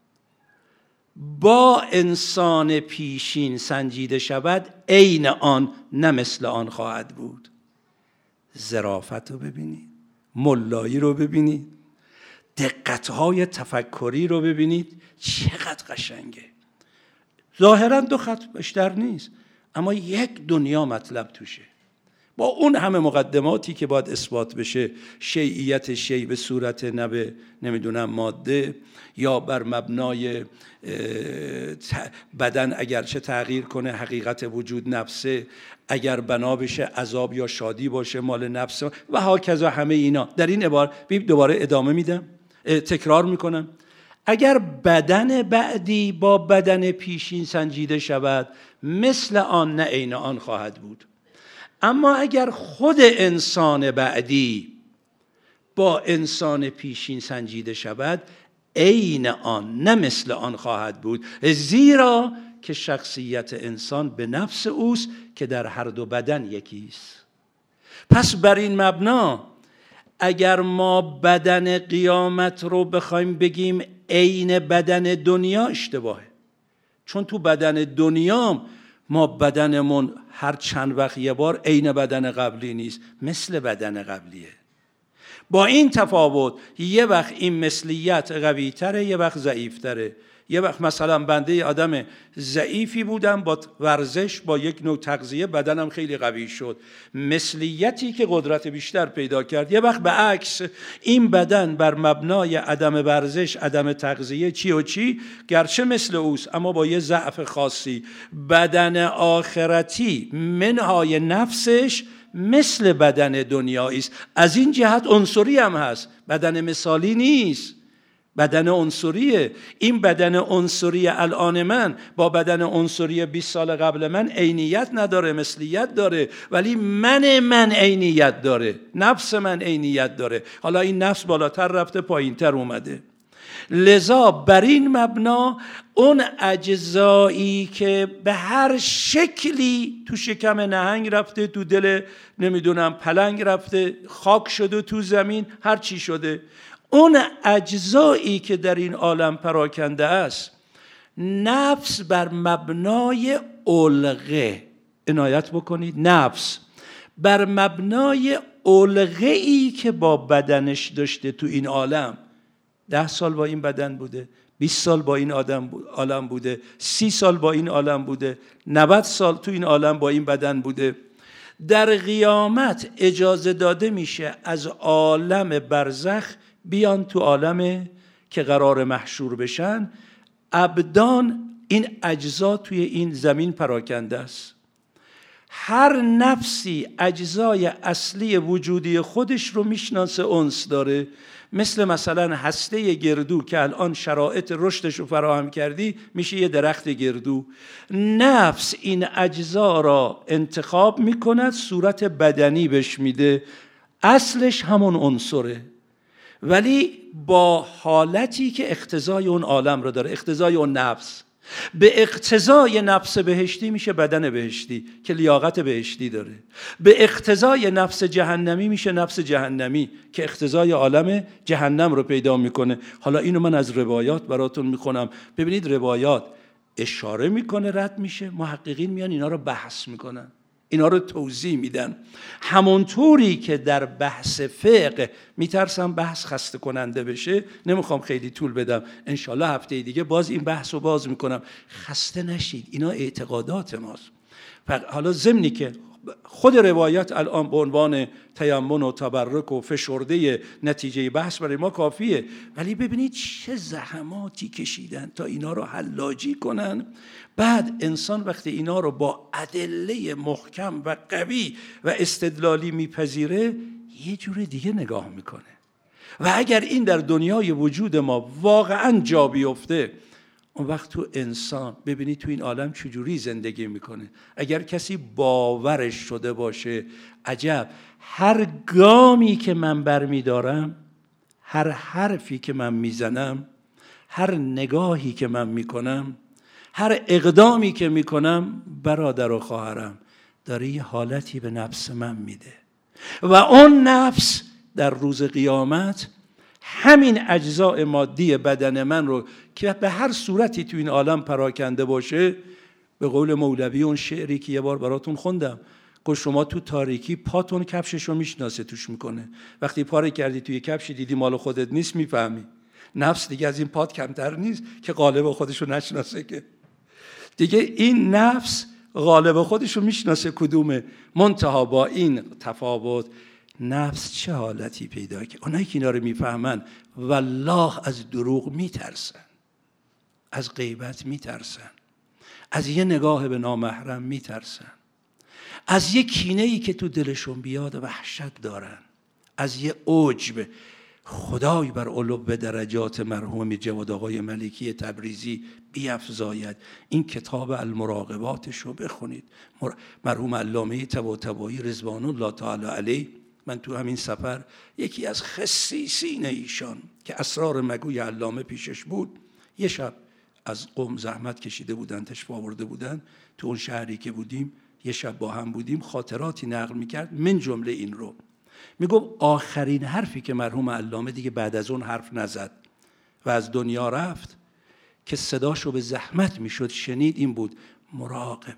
با انسان پیشین سنجیده شود، عین آن نه مثل آن خواهد بود. ظرافت رو ببینید، ملایی رو ببینید، دقت‌های تفکری رو ببینید، چقدر قشنگه. ظاهراً دو خط بیشتر نیست، اما یک دنیا مطلب توشه. با اون همه مقدماتی که باید اثبات بشه، شیعیت شیع به صورت نبه نمیدونم ماده، یا بر مبنای بدن اگرچه تغییر کنه حقیقت وجود نفسه، اگر بنا بشه عذاب یا شادی باشه مال نفس و هاکذا همه اینا. در این عبارت دوباره ادامه میدم، تکرار میکنم. اگر بدن بعدی با بدن پیشین سنجیده شود، مثل آن نه عین آن خواهد بود. اما اگر خود انسان بعدی با انسان پیشین سنجیده شود، عین آن نه مثل آن خواهد بود، زیرا که شخصیت انسان به نفس اوست که در هر دو بدن یکیست. پس بر این مبنا اگر ما بدن قیامت رو بخوایم بگیم عین بدن دنیا، اشتباهه. چون تو بدن دنیا ما بدنمون هر چند وقت یه بار عین بدن قبلی نیست، مثل بدن قبلیه. با این تفاوت یه وقت این مثلیت قوی تره، یه وقت ضعیف تره. یه وقت مثلا بنده آدم ضعیفی بودم، با ورزش با یک نوع تغذیه بدنم خیلی قوی شد، مثلیتی که قدرت بیشتر پیدا کرد. یه وقت به عکس این بدن بر مبنای عدم ورزش، عدم تغذیه، چی و چی، گرچه مثل اوست اما با یه ضعف خاصی. بدن آخرتی منهای نفسش مثل بدن دنیایی است. از این جهت عنصری هم هست، بدن مثالی نیست. بدن عنصریه. این بدن عنصری الان من با بدن عنصری بیست سال قبل من عینیت نداره، مثلیت داره، ولی من من عینیت داره، نفس من عینیت داره. حالا این نفس بالاتر رفته، پایینتر اومده. لذا بر این مبنا اون اجزایی که به هر شکلی تو شکم نهنگ رفته، تو دل نمیدونم پلنگ رفته، خاک شده تو زمین، هر چی شده، اون اجزایی که در این عالم پراکنده است، نفس بر مبنای علقه، عنایت بکنید، نفس بر مبنای علقه ای که با بدنش داشته تو این عالم، ده سال با این بدن بوده، بیست سال با این آدم عالم بوده، سی سال با این عالم بوده، نود سال تو این عالم با این بدن بوده، در قیامت اجازه داده میشه از عالم برزخ بیان تو عالم که قرار محشور بشن. ابدان این اجزا توی این زمین پراکنده است. هر نفسی اجزای اصلی وجودی خودش رو میشناسه، انس داره. مثل مثلا هسته گردو که الان شرایط رشدش رو فراهم کردی، میشه یه درخت گردو. نفس این اجزا را انتخاب میکند، صورت بدنی بهش میده، اصلش همون عنصره، ولی با حالتی که اقتضای اون عالم رو داره، اقتضای اون نفس. به اقتضای نفس بهشتی میشه بدن بهشتی که لیاقت بهشتی داره. به اقتضای نفس جهنمی میشه نفس جهنمی که اقتضای عالم جهنم رو پیدا میکنه. حالا اینو من از روایات براتون میخونم. ببینید روایات اشاره میکنه، رد میشه، محققین میان اینا رو بحث میکنن، اینا رو توضیح میدن. همونطوری که در بحث فقه میترسم بحث خسته کننده بشه، نمیخوام خیلی طول بدم، انشالله هفته دیگه باز این بحث رو باز میکنم. خسته نشید، اینا اعتقادات ماست. حالا ضمنی که خود روایت الان به عنوان تیمم و تبرک و فشرده نتیجه بحث برای ما کافیه، ولی ببینید چه زحماتی کشیدن تا اینا رو حلاجی کنن. بعد انسان وقتی اینا رو با ادله محکم و قوی و استدلالی میپذیره، یه جور دیگه نگاه میکنه. و اگر این در دنیای وجود ما واقعا جا بیفته، اون وقت تو انسان ببینید تو این عالم چجوری زندگی میکنه. اگر کسی باورش شده باشه، عجب، هر گامی که من برمیدارم، هر حرفی که من میزنم، هر نگاهی که من میکنم، هر اقدامی که میکنم، برادر و خواهرم، داره یه حالتی به نفس من میده. و اون نفس در روز قیامت همین اجزاء مادی بدن من رو که به هر صورتی تو این عالم پراکنده باشه، به قول مولوی اون شعری که یه بار براتون خوندم، گفت شما تو تاریکی پاتون کفشش رو میشناسه توش میکنه، وقتی پاره کردی توی کفش دیدی مال خودت نیست، میفهمی. نفس دیگه از این پات کمتر نیست که قالب خودش رو نشناسه، که دیگه این نفس غالب خودش رو میشناسه کدومه. منتها با این تفاوت، نفس چه حالتی پیدا کرد. اونایی که اینا رو میفهمن والله از دروغ میترسن، از غیبت میترسن، از یه نگاه به نامحرم میترسن، از یه کینه‌ای که تو دلشون بیاد وحشت دارن، از یه عجب. خدای بر علو درجات مرحوم جواد آقای ملکی تبریزی بیفزاید. این کتاب المراقباتش رو بخونید. مرحوم علامه طباطبایی رضوان الله تعالی علیه، من تو همین سفر یکی از خصیصین ایشان که اسرار مگوی علامه پیشش بود، یه شب از قم زحمت کشیده بودن، تشریف آورده بودن تو اون شهری که بودیم، یه شب با هم بودیم، خاطراتی نقل میکرد، من جمله این رو میگم. آخرین حرفی که مرحوم علامه دیگه بعد از اون حرف نزد و از دنیا رفت، که صداشو به زحمت میشد شنید، این بود: مراقبه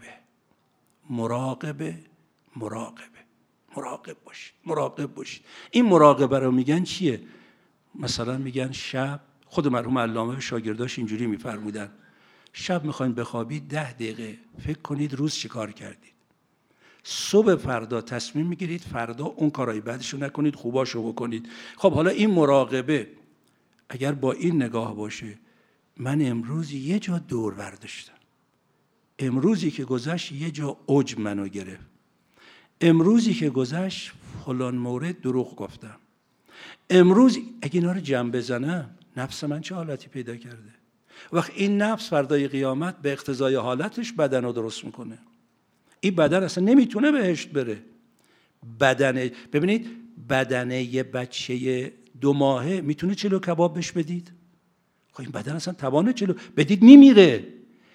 مراقبه مراقبه مراقب باشید، مراقب باشید. این مراقبه رو میگن چیه؟ مثلا میگن شب، خود مرحوم علامه به شاگرداش اینجوری میفرمودن: شب میخواین بخوابید، ده دقیقه فکر کنید روز چی کار کردید. صبح فردا تصمیم میگیرید فردا اون کارهای بعدشو نکنید، خوباشو بکنید. خب حالا این مراقبه اگر با این نگاه باشه، من امروز یه جا دور برداشتم، امروزی که گذشت یه جا عجب منو گرفت، امروزی که گذشت فلان مورد دروغ گفتم، امروز اگه اینا رو جمع بزنم نفس من چه حالتی پیدا کرده؟ وقت این نفس فردای قیامت به اقتضای حالتش بدن رو درست میکنه. این بدن اصلا نمیتونه بهشت بره. بدن، ببینید بدن یه بچه دو ماهه میتونه چلو کباب بهش بدید؟ خب این بدن اصلا توانه چلو بدید میمیره.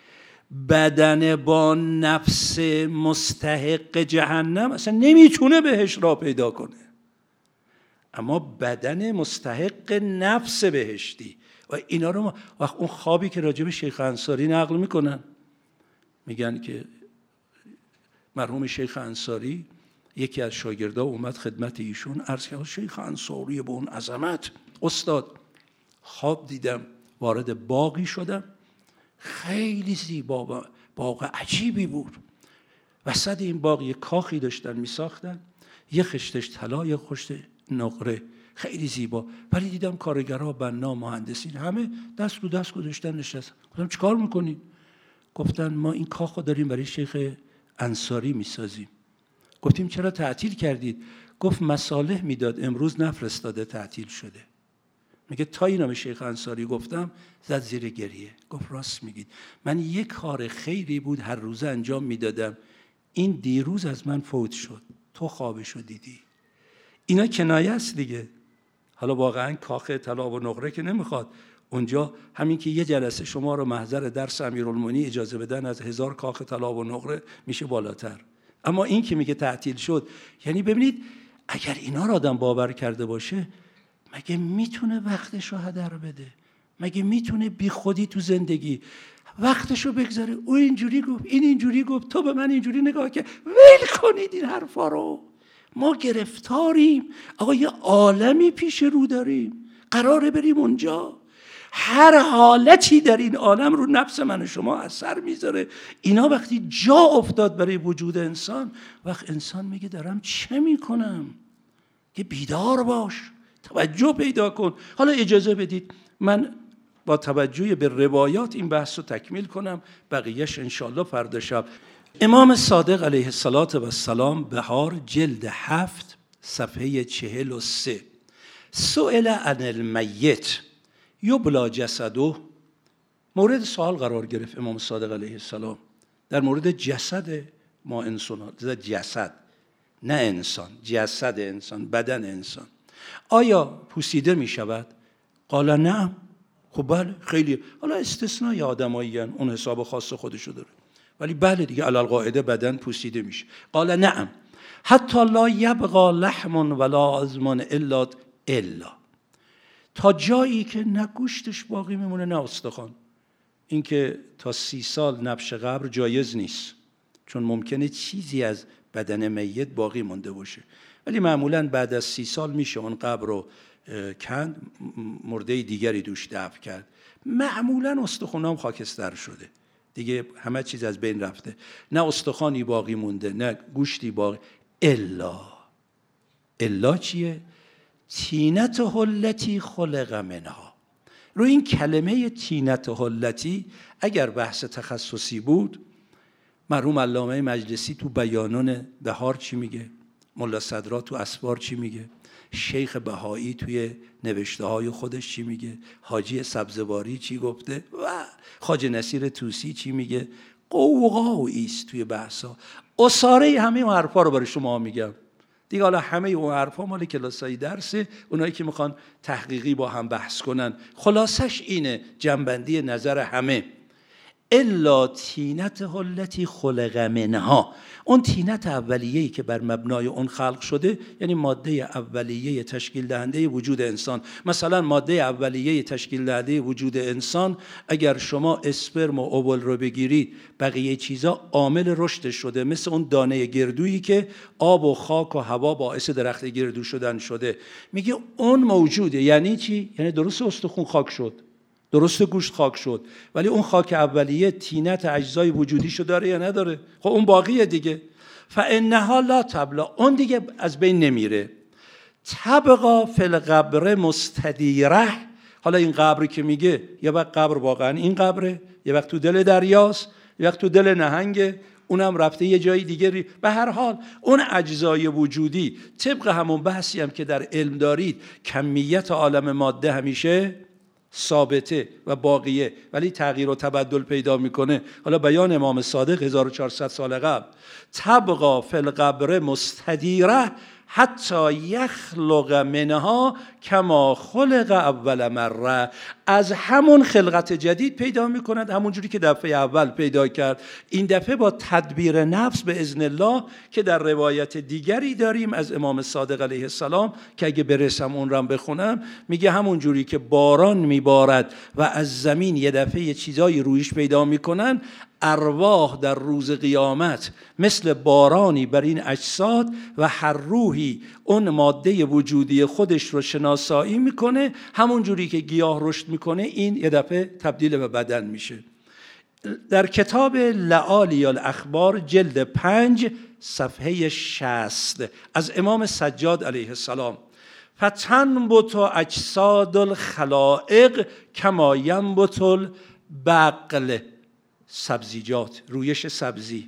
بدن با نفس مستحق جهنم اصلا نمیتونه بهش را پیدا کنه. اما بدن مستحق نفس بهشتی و اینا رو ما وقت اون خوابی که راجب شیخ انصاری نقل میکنن، میگن که مرحوم شیخ انصاری یکی از شاگردها اومد خدمت ایشون، عرض کرد شیخ انصاری به اون عظمت، استاد خواب دیدم وارد باغی شدم، خیلی زیبا، باغ عجیبی بود. وسط این باغ یه کاخی داشتن میساختن، یه خشتش طلا یه خشت نقره، خیلی زیبا. ولی دیدم کارگرها، بنا، مهندسین همه دست رو دست گذاشتن نشستن. گفتم چیکار میکنین؟ گفتن ما این کاخو داریم برای شیخ انصاری میسازیم. گفتیم چرا تعطیل کردید؟ گفت مصالح میداد، امروز نفرستاده، تعطیل شده. میگه تا اینا به شیخ انصاری گفتم زد زیر گریه. گفت راست میگید، من یک کار خیری بود هر روزه انجام میدادم، این دیروز از من فوت شد، تو خوابشو دیدی. اینا کنایه است دیگه. حالا واقعا کاخ طلا و نقره که نمیخواد، اونجا همین که یه جلسه شما رو محضر درس امیرالمومنین اجازه بدن از هزار کاخ طلا و نقره میشه بالاتر. اما این که میگه تعطیل شد، یعنی ببینید اگر اینا رو آدم باور کرده باشه، مگه میتونه وقتش رو هدر بده؟ مگه میتونه بی خودی تو زندگی وقتش رو بگذاره؟ او اینجوری گفت، این اینجوری گفت، تو به من اینجوری نگاه کرد. ول کنید این حرفا رو. ما گرفتاریم. آقا یه عالمی پیش رو داریم، قراره بریم اونجا. هر حالتی در این عالم رو نفس من و شما اثر میذاره. اینا وقتی جا افتاد برای وجود انسان، وقت انسان میگه دارم چه میکنم؟ که بیدار باش، توجه پیدا کن. حالا اجازه بدید من با توجه به روایات این بحث رو تکمیل کنم، بقیهش انشاءالله فردا شب. امام صادق علیه السلام بهار جلد هفت صفحه چهل و سه، سئل عن المیت یبلی جسده، مورد سوال قرار گرفت امام صادق علیه السلام در مورد جسد ما انسان ها، جسد نه انسان، جسد انسان، بدن انسان آیا پوسیده می شود؟ قال نعم. خب بله، خیلی حالا استثنای آدمایی هستند، اون حساب خاص خودشو داره، ولی بله دیگه علی القاعده بدن پوسیده میشه. قال نعم حتی لا یبقى لحم ولا عظم الا الا، تا جایی که نه گوشتش باقی میمونه نه استخوان. این که تا سی سال نبش قبر جایز نیست، چون ممکنه چیزی از بدن میت باقی مونده باشه، ولی معمولاً بعد از سی سال میشه اون قبر رو کند، مرده دیگری دوش دفن کرد. معمولاً استخوانام خاکستر شده دیگه، همه چیز از بین رفته، نه استخوانی باقی مونده نه گوشتی باقی. الا الا چیه؟ طینته التی خلق منها. روی این کلمه طینته التی اگر بحث تخصصی بود، مرحوم علامه مجلسی تو بیانون بهار چی میگه، ملا صدرا تو اسوار چی میگه، شیخ بهایی توی نوشته های خودش چی میگه، حاجی سبزواری چی گفته و خواجه نصیر طوسی چی میگه، قوقایی است توی بحثا. اساره همه اون حرفا رو برای شما میگم دیگه. حالا همه اون حرفا مال کلاسای درسه، اونایی که میخوان تحقیقی با هم بحث کنن. خلاصش اینه، جنبندی نظر همه، الا طینته التی خلق منها. اون طینت اولیه‌ای که بر مبنای اون خلق شده، یعنی ماده اولیه تشکیل دهنده وجود انسان. مثلا ماده اولیه تشکیل دهنده وجود انسان، اگر شما اسپرم و اوول رو بگیرید، بقیه چیزا عامل رشد شده، مثل اون دانه گردویی که آب و خاک و هوا باعث درخت گردو شدن شده. میگه اون موجوده. یعنی چی؟ یعنی درست استخون خاک شد، درست گوشت خاک شد، ولی اون خاک اولیه طینت اجزای وجودیشو داره یا نداره؟ خب اون باقیه دیگه. فانها لا تبلا، اون دیگه از بین نمیره. تبقا فی القبر مستدیره. حالا این قبری که میگه، یه وقت قبر واقعا این قبره، یه وقت تو دل دریاست، یه وقت تو دل نهنگه، اونم رفته یه جای دیگری. به هر حال اون اجزای وجودی طبق همون بحثی هم که در علم دارید، کمیت عالم ماده همیشه ثابته و باقیه، ولی تغییر و تبدل پیدا میکنه. حالا بیان امام صادق هزار و چهارصد سال قبل، تبقا فی القبر مستدیره حتی یخلق منها کما خلق اول مره. از همون خلقت جدید پیدا میکند، همون جوری که دفعه اول پیدا کرد. این دفعه با تدبیر نفس به اذن الله، که در روایت دیگری داریم از امام صادق علیه السلام که اگه برسم اون رو بخونم، میگه همون جوری که باران میبارد و از زمین یه دفعه یه چیزایی رویش پیدا میکنن، ارواح در روز قیامت مثل بارانی بر این اجساد و هر روحی اون ماده وجودی خودش رو شناسایی میکنه. همون جوری که گیاه رشد میکنه، این یه دفعه تبدیل به بدن میشه. در کتاب لعالی الاخبار جلد پنج صفحه شصت از امام سجاد علیه السلام، فتنبت اجساد الخلائق کما ینبت البقل، سبزیجات، رویش سبزی.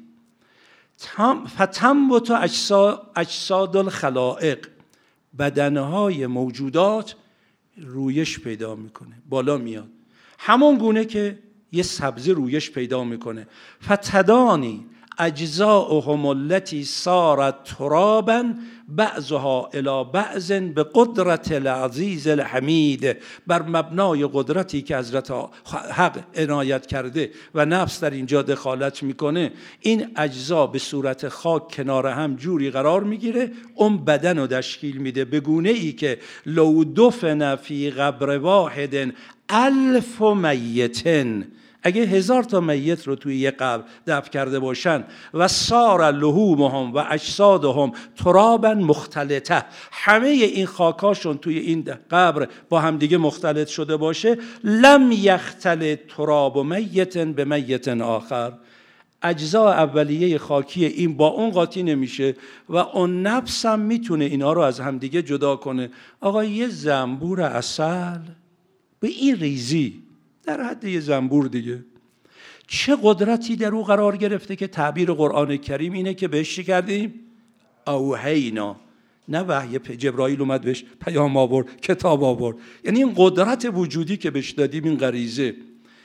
فتنبت اجساد الخلائق، بدنهای موجودات رویش پیدا میکنه، بالا میاد، همون گونه که یه سبزی رویش پیدا میکنه. فتدانی اجزاؤهم التي صارت ترابا بعضها الى بعض به قدرت العزیز الحمید، بر مبنای قدرتی که حضرت حق عنایت کرده و نفس در اینجا دخالت میکنه، این اجزا به صورت خاک کنار هم جوری قرار میگیره، اون بدن رو تشکیل میده، به گونه ای که لو دفن فی قبر واحد الف میتن، اگه هزار تا میت رو توی یه قبر دفن کرده باشن، و سار لحومهم و اجسادهم ترابا مختلطه، همه این خاکاشون توی این قبر با هم دیگه مختلط شده باشه، لم یختلط تراب میت به میت آخر، اجزا اولیه خاکی این با اون قاطی نمیشه و اون نفس هم میتونه اینا رو از هم دیگه جدا کنه. آقا یه زنبور عسل به این ریزی، در حد یه زنبور دیگه، چه قدرتی در او قرار گرفته که تعبیر قرآن کریم اینه که بهش چی کردیم؟ اوحینا، نه وحی جبرائیل اومد بهش پیام آورد، کتاب آورد، یعنی این قدرت وجودی که بهش دادیم، این غریزه.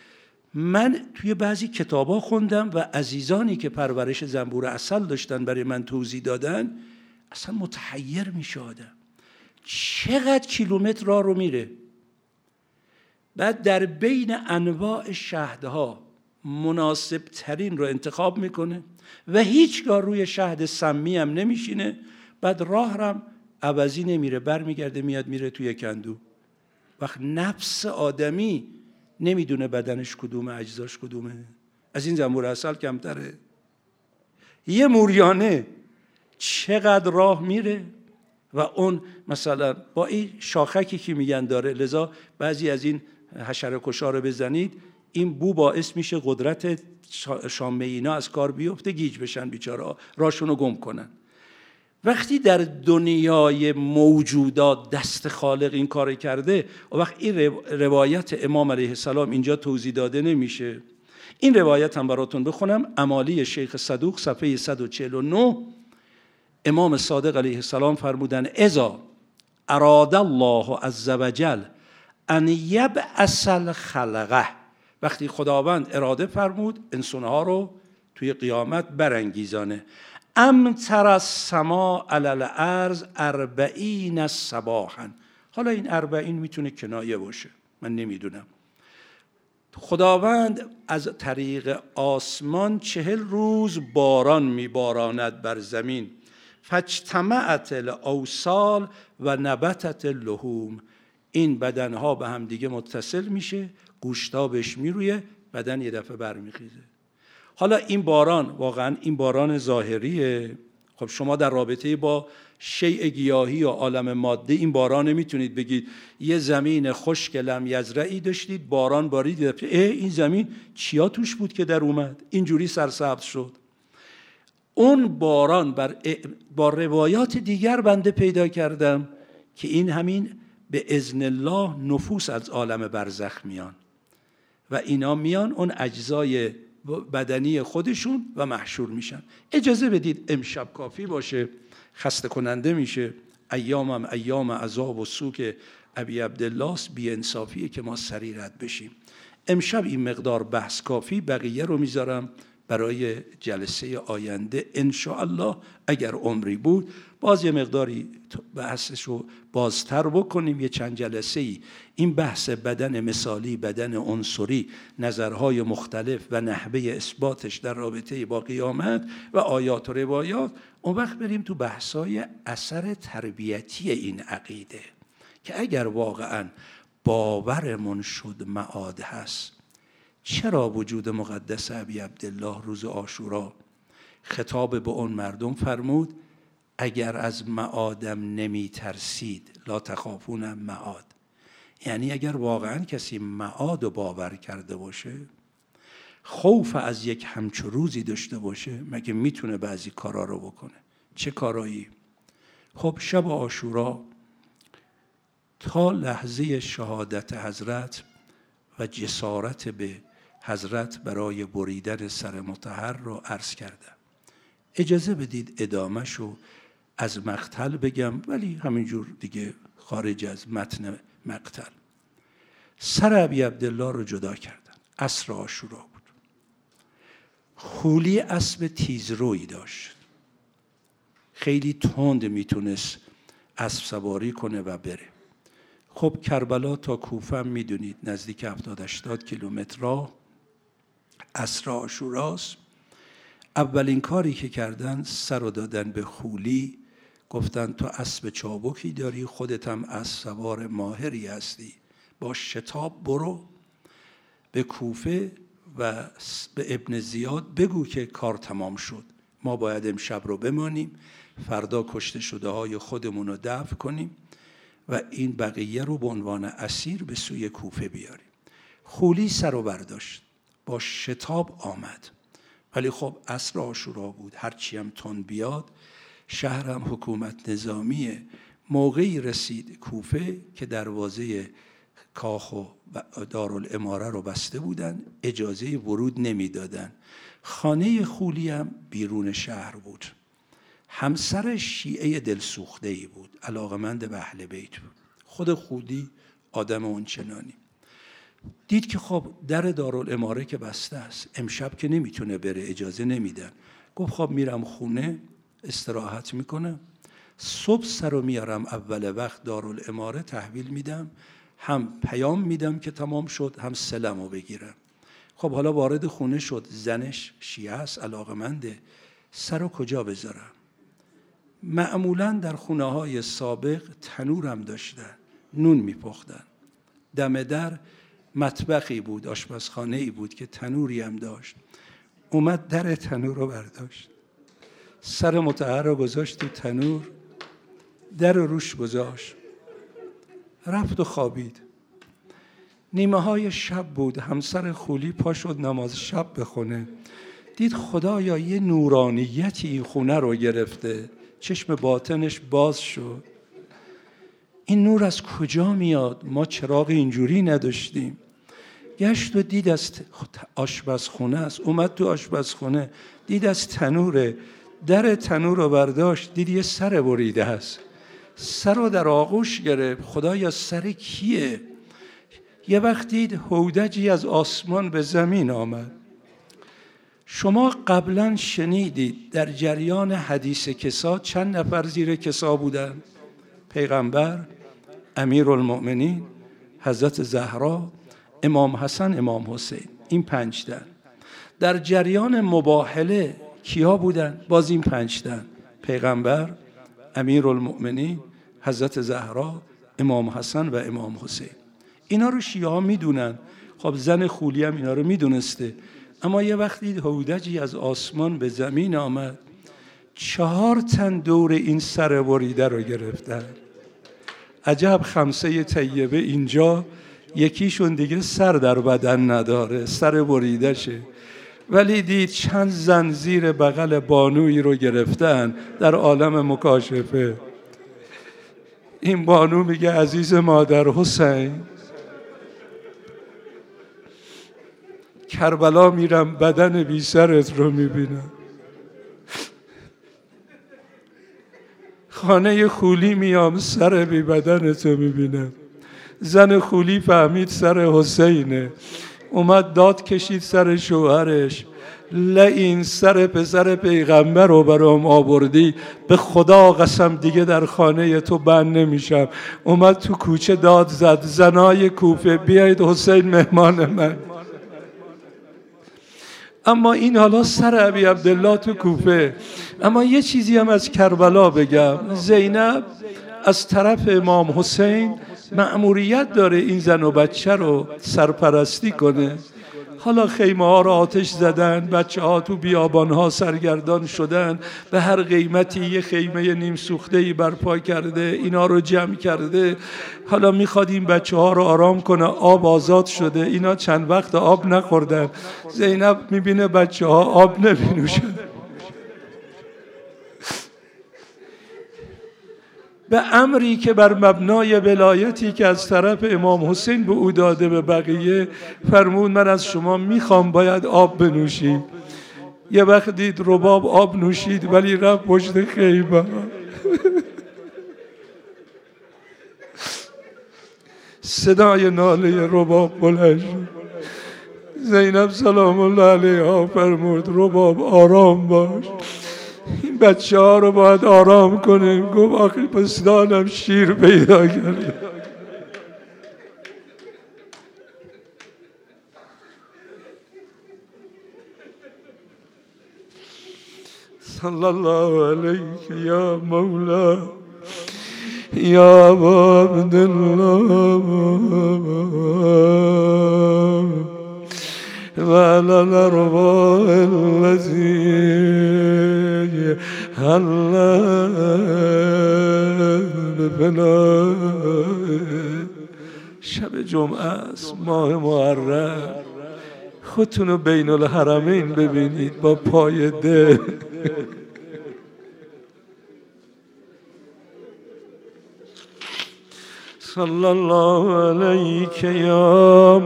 من توی بعضی کتابا خوندم و عزیزانی که پرورش زنبور عسل داشتن برای من توضیح دادن، اصلا متحیر می شدم. چقدر کیلومتر راه رو میره، بعد در بین انواع شهدها مناسب ترین رو انتخاب میکنه و هیچگاه روی شهد سمی هم نمیشینه، بعد راه هم عوضی نمیره، بر میگرده میاد میره توی کندو. وقت نفس آدمی نمیدونه بدنش کدومه، اجزاش کدومه، از این زنبور عسل کمتره. یه موریانه چقدر راه میره و اون مثلا با این شاخکی که میگن داره، لذا بعضی از این حشره کشا رو بزنید، این بو باعث میشه قدرت شامه اینا از کار بیفته، گیج بشن بیچاره، راشون رو گم کنن. وقتی در دنیای موجودات دست خالق این کار کرده، و وقت این روایت امام علیه السلام اینجا توضیح داده نمیشه. این روایت هم براتون بخونم، امالی شیخ صدوق صفحه صد و چهل و نه، امام صادق علیه السلام فرمودن اذا اراد الله عز وجل ان یبعث الخلقه، وقتی خداوند اراده فرمود انسانها رو توی قیامت برانگیزانه، امطر السماء علی الارض اربعین صباحا. حالا این اربعین میتونه کنایه باشه، من نمیدونم. خداوند از طریق آسمان چهل روز باران میباراند بر زمین، فاجتمعت الاوصال و نبتت اللحوم، این بدنها به هم دیگه متصل میشه، گوشتا بهش میرویه، بدن یه دفعه برمیخیزه. حالا این باران واقعا این باران ظاهریه. خب شما در رابطه با شیء گیاهی یا عالم ماده این باران میتونید بگید یه زمین خشک لم یزرعی داشتید، باران بارید، اه این زمین چیا توش بود که در اومد اینجوری سرسبز شد. اون باران بر با روایات دیگر بنده پیدا کردم که این همین به اذن الله نفوس از عالم برزخ میان و اینا میان اون اجزای بدنی خودشون و محشور میشن. اجازه بدید امشب کافی باشه، خسته کننده میشه، ایامم ایام عذاب و سوک ابی عبدالله بی انصافیه که ما سری رد بشیم. امشب این مقدار بحث کافی، بقیه رو میذارم برای جلسه آینده انشاءالله. اگر عمری بود باز یه مقداری بحثش رو بازتر بکنیم، یه چند جلسه ای این بحث بدن مثالی، بدن عنصری، نظرهای مختلف و نحوه اثباتش در رابطه با قیامت و آیات و روایات. اون وقت بریم تو بحثای اثر تربیتی این عقیده که اگر واقعا باورمون شد معاد هست، چرا وجود مقدس ابی عبدالله روز عاشورا خطاب به اون مردم فرمود اگر از معادم نمی ترسید لا تخافون معاد؟ یعنی اگر واقعا کسی معاد رو باور کرده باشه، خوف از یک همچو روزی داشته باشه، مگه میتونه بعضی کارا رو بکنه؟ چه کارایی؟ خب شب عاشورا تا لحظه شهادت حضرت و جسارت به حضرت برای بریدن سر مطهر رو عرض کردم. اجازه بدید ادامه‌شو از مقتل بگم، ولی همینجور دیگه خارج از متن مقتل. سر ابی عبدالله رو جدا کردن. عصر عاشورا بود. خولی اسب تیزرویی داشت، خیلی تند میتونست اسب سواری کنه و بره. خب کربلا تا کوفه میدونید نزدیک هفتاد هشتاد کیلومتر راه. عصر عاشوراست. اولین کاری که کردن سر رو دادن به خولی، گفتن تو اسب چابکی داری، خودت هم اسب سوار ماهری هستی، با شتاب برو به کوفه و به ابن زیاد بگو که کار تمام شد، ما باید امشب رو بمانیم، فردا کشته شده های خودمون رو دفن کنیم و این بقیه رو به عنوان اسیر به سوی کوفه بیاریم. خولی سر رو برداشت، با شتاب آمد، ولی خب عصر عاشورا بود، هرچی هم تون بیاد، شهرم حکومت نظامیه. موقعی رسید کوفه که دروازه کاخ و دارالاماره رو بسته بودن، اجازه ورود نمیدادن. خانه خولی هم بیرون شهر بود. همسر شیعه دلسوخته‌ای بود، علاقمند به اهل بیت بود. خود خولی آدم اونچنانی دید که خب در دارالاماره که بسته است، امشب که نمیتونه بره، اجازه نمیدن. گفت خب میرم خونه استراحت میکنم، صبح سر رو میارم اول وقت دارالاماره تحویل میدم، هم پیام میدم که تمام شد، هم سلم رو بگیرم. خب حالا وارد خونه شد، زنش شیعه است، علاقمنده، سر رو کجا بذارم؟ معمولا در خونه های سابق تنورم داشتن، نون میپختن. دم در مطبخی بود، آشپزخانه‌ای بود که تنوری هم داشت. اومد در تنور رو برداشت، سر مطهر رو گذاشت تو تنور، در رو روش گذاشت، رفت و خوابید. نیمه های شب بود، همسر خولی پا شد نماز شب بخونه، دید خدایا یه نورانیتی این خونه رو گرفته، چشم باطنش باز شد. این نور از کجا میاد؟ ما چراغ اینجوری نداشتیم. گشت و دید از آشپزخونه است، اومد تو آشپزخونه، دید از تنوره، در تنور رو برداشت، دید یه سر بریده است، سر رو در آغوش گرفت. خدایا سر کیه؟ یه وقت دید هودجی از آسمان به زمین آمد. شما قبلا شنیدید در جریان حدیث کسا چند نفر زیر کسا بودن؟ پیغمبر، امیرالمؤمنین، حضرت زهرا، امام حسن، امام حسین، این پنج تن. در جریان مباهله کیا بودن؟ باز این پنج تن: پیغمبر، امیرالمؤمنین، حضرت زهرا، امام حسن و امام حسین. اینا رو شیعه ها میدونن. خب زن خولی هم اینا رو میدونسته. اما یه وقتی هودجی از آسمان به زمین آمد، چهار تن دور این سر بریده رو گرفتن. عجب خمسه طیبه اینجا، یکیشون دیگه سر در بدن نداره، سر بریده شه، ولی دید چند زن زیر بغل بانویی رو گرفتن در عالم مکاشفه. این بانو میگه عزیز مادر حسین، کربلا میرم بدن بی سرت رو میبینم، خانه خولی میام سر بی بدنت رو میبینم. زن خولی فهمید سر حسینه، اومد داد کشید سر شوهرش، لئین سر پسر پیغمبر رو برام آوردی، به خدا قسم دیگه در خانه تو بند نمیشم. اومد تو کوچه داد زد، زنای کوفه بیایید حسین مهمان من. اما این حالا سر ابی عبدالله تو کوفه. اما یه چیزی هم از کربلا بگم، زینب از طرف امام حسین مأموریت داره این زن و بچه رو سرپرستی کنه. حالا خیمه ها رو آتش زدن، بچه ها تو بیابان ها سرگردان شدن، به هر قیمتی یه خیمه نیم سوخته‌ای برپا کرده، اینا رو جمع کرده. حالا میخواد این بچه ها رو آرام کنه، آب آزاد شده، اینا چند وقت آب نخوردن. زینب میبینه بچه ها آب نمینوشن، به امری که بر مبنای ولایتی که از طرف امام حسین به او داده به بقیه فرمود من از شما میخوام باید آب بنوشید. یه وقت دید رباب آب نوشید ولی رفت پشت خیمه. صدای ناله رباب بلند شد. زینب سلام الله علیها فرمود رباب آرام باش، این بچه ها رو باید آرام کنیم. گفت آخی پسدانم شیر پیدا کرده. صلی الله علیک یا مولا یا ابا عبدالله و علی الارواح الذی حل بفنائه. شب جمعه است، ماه محرم، خودتونو بین الحرمین ببینید با پای دل. صلی الله علیک یا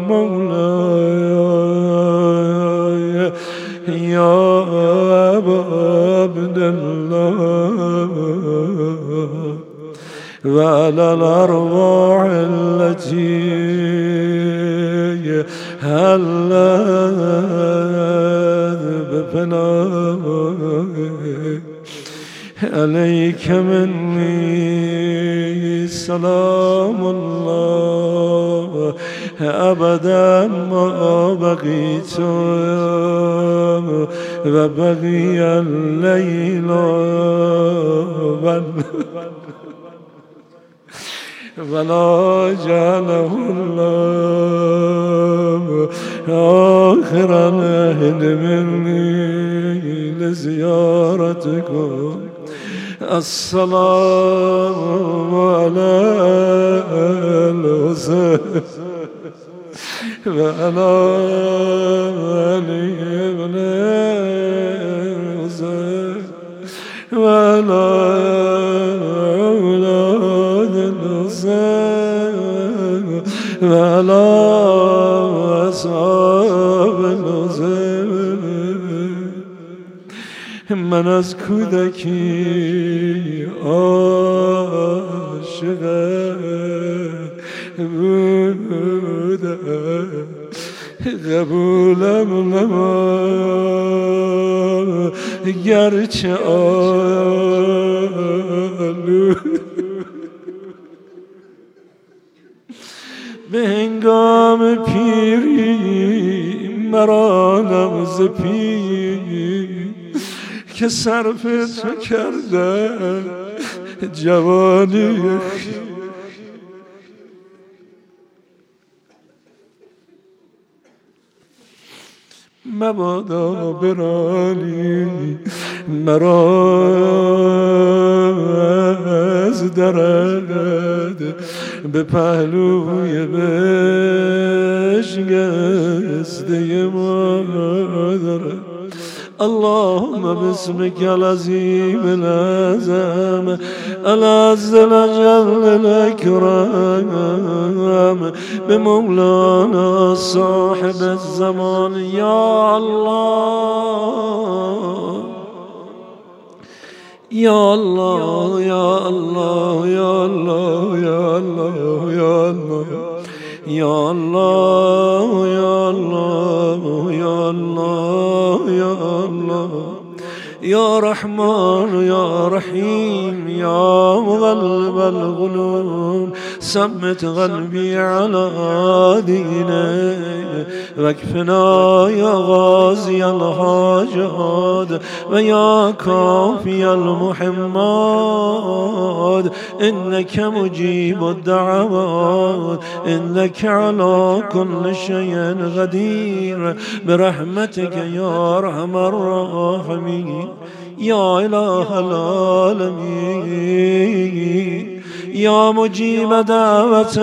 مولا یا ابا عبدالله و علی الارواح التي حلت بفنائه. علیک منی سلام الله ابدا ما بقیت و بقی اللیل ولا جعله الله آخر العهد مني لزيارتكم. السلام على الحسين وعلى علي بن الحسين وعلى أولاد الحسين وعلى أصحاب الحسين. من از کودکی عاشق بودم، قبولم نما گرچه آلو. به هنگام پیری مرا نمز پیر که صرف تو کردن جوانی مبادا برانی مرا از درد به پهلوی بشکسته مادر. اللهم باسمك العظيم الأعظم العز الأجل الأكرم بمولانا صاحب الزمان. يا الله يا الله يا الله يا الله يا الله يا الله يا رحمن يا رحيم يا مغلب القلوب ثبت قلبي على دينك واكفنا يا غازي الحاجات ويا كافي المحمات إنك مجيب الدعوات إنك على كل شيء قدير برحمتك يا أرحم الراحمين يا إله العالمين يا مجيب دعوة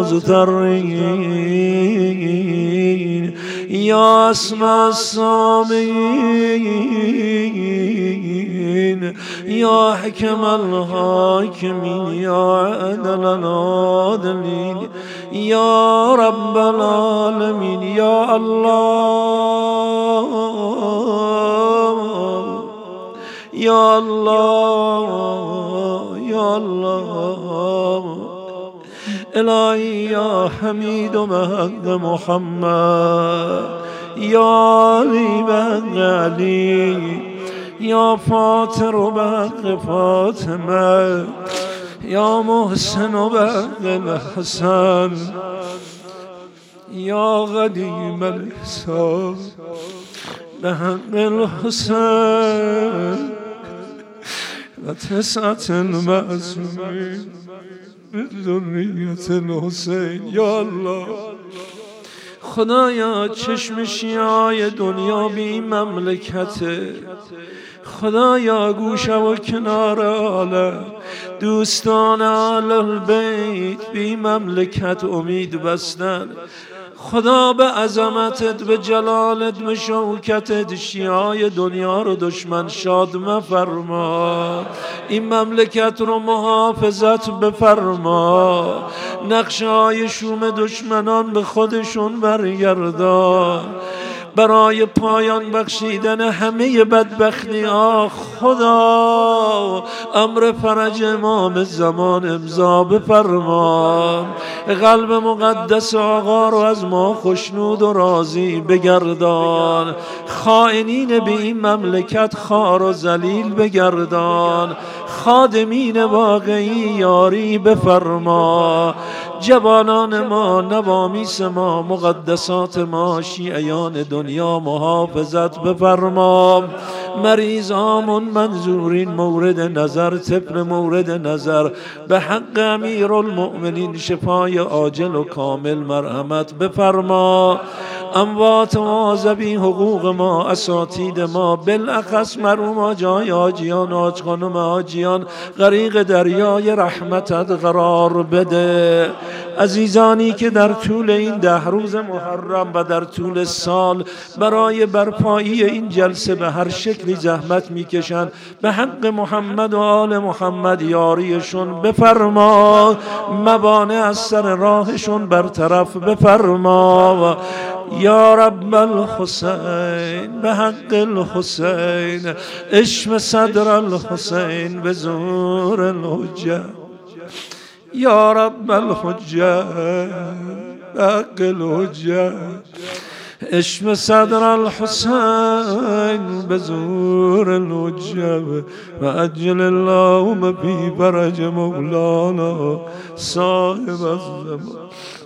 المضطرين يا أسمع السامعين يا حكم الحاكمين يا عدل العادلين يا رب العالمين يا الله يا الله يا الله إلهي يا حميد بحق محمد يا علي بحق علي يا فاطر بحق فاطمة يا محسن بحق الحسن يا غديم الإحسان بحق الحسن وتسعة المعصومين من ذرية الحسین یا الله خدایا چشم شیعای دنیا بی مملکته خدایا گوشه و کنار عالم دوستان اهل البیت بی مملکت امید بستن خدا به عظمتت به جلالت به شوکتت شیعای دنیا رو دشمن شاد مفرما این مملکت رو محافظت بفرما نقشه‌های شوم دشمنان به خودشون برگردان برای پایان بخشیدن همه بدبختی ها خدا امر فرج امام زمان امضا بفرما قلب مقدس آقا رو از ما خوشنود و راضی بگردان خائنین به این مملکت خوار و ذلیل بگردان خادمین واقعی یاری بفرما جوانان ما نوامیس ما مقدسات ما شیعیان دنیا محافظت بفرما مریضامون منظورین مورد نظر طفل مورد نظر به حق امیر المؤمنین شفای عاجل و کامل مرحمت بفرما اموات ما ذوی حقوق ما اساتید ما بالاخص مرحوم حاجی حاجیان حاج خانم حاجیان غریق دریای رحمتت قرار بده عزیزانی که در طول این ده روز محرم و در طول سال برای برپایی این جلسه به هر شکلی زحمت میکشند به حق محمد و آل محمد یاریشون بفرما موانع از سر راهشون برطرف بفرما یا رب الحسین به حق الحسین اشم صدر الحسین به زور الحجه یا رب الحجه به حق الحجه اشم صدر الحسین به زور الحجه و اجل اللهم فی فرج مولانا صاحب الزمان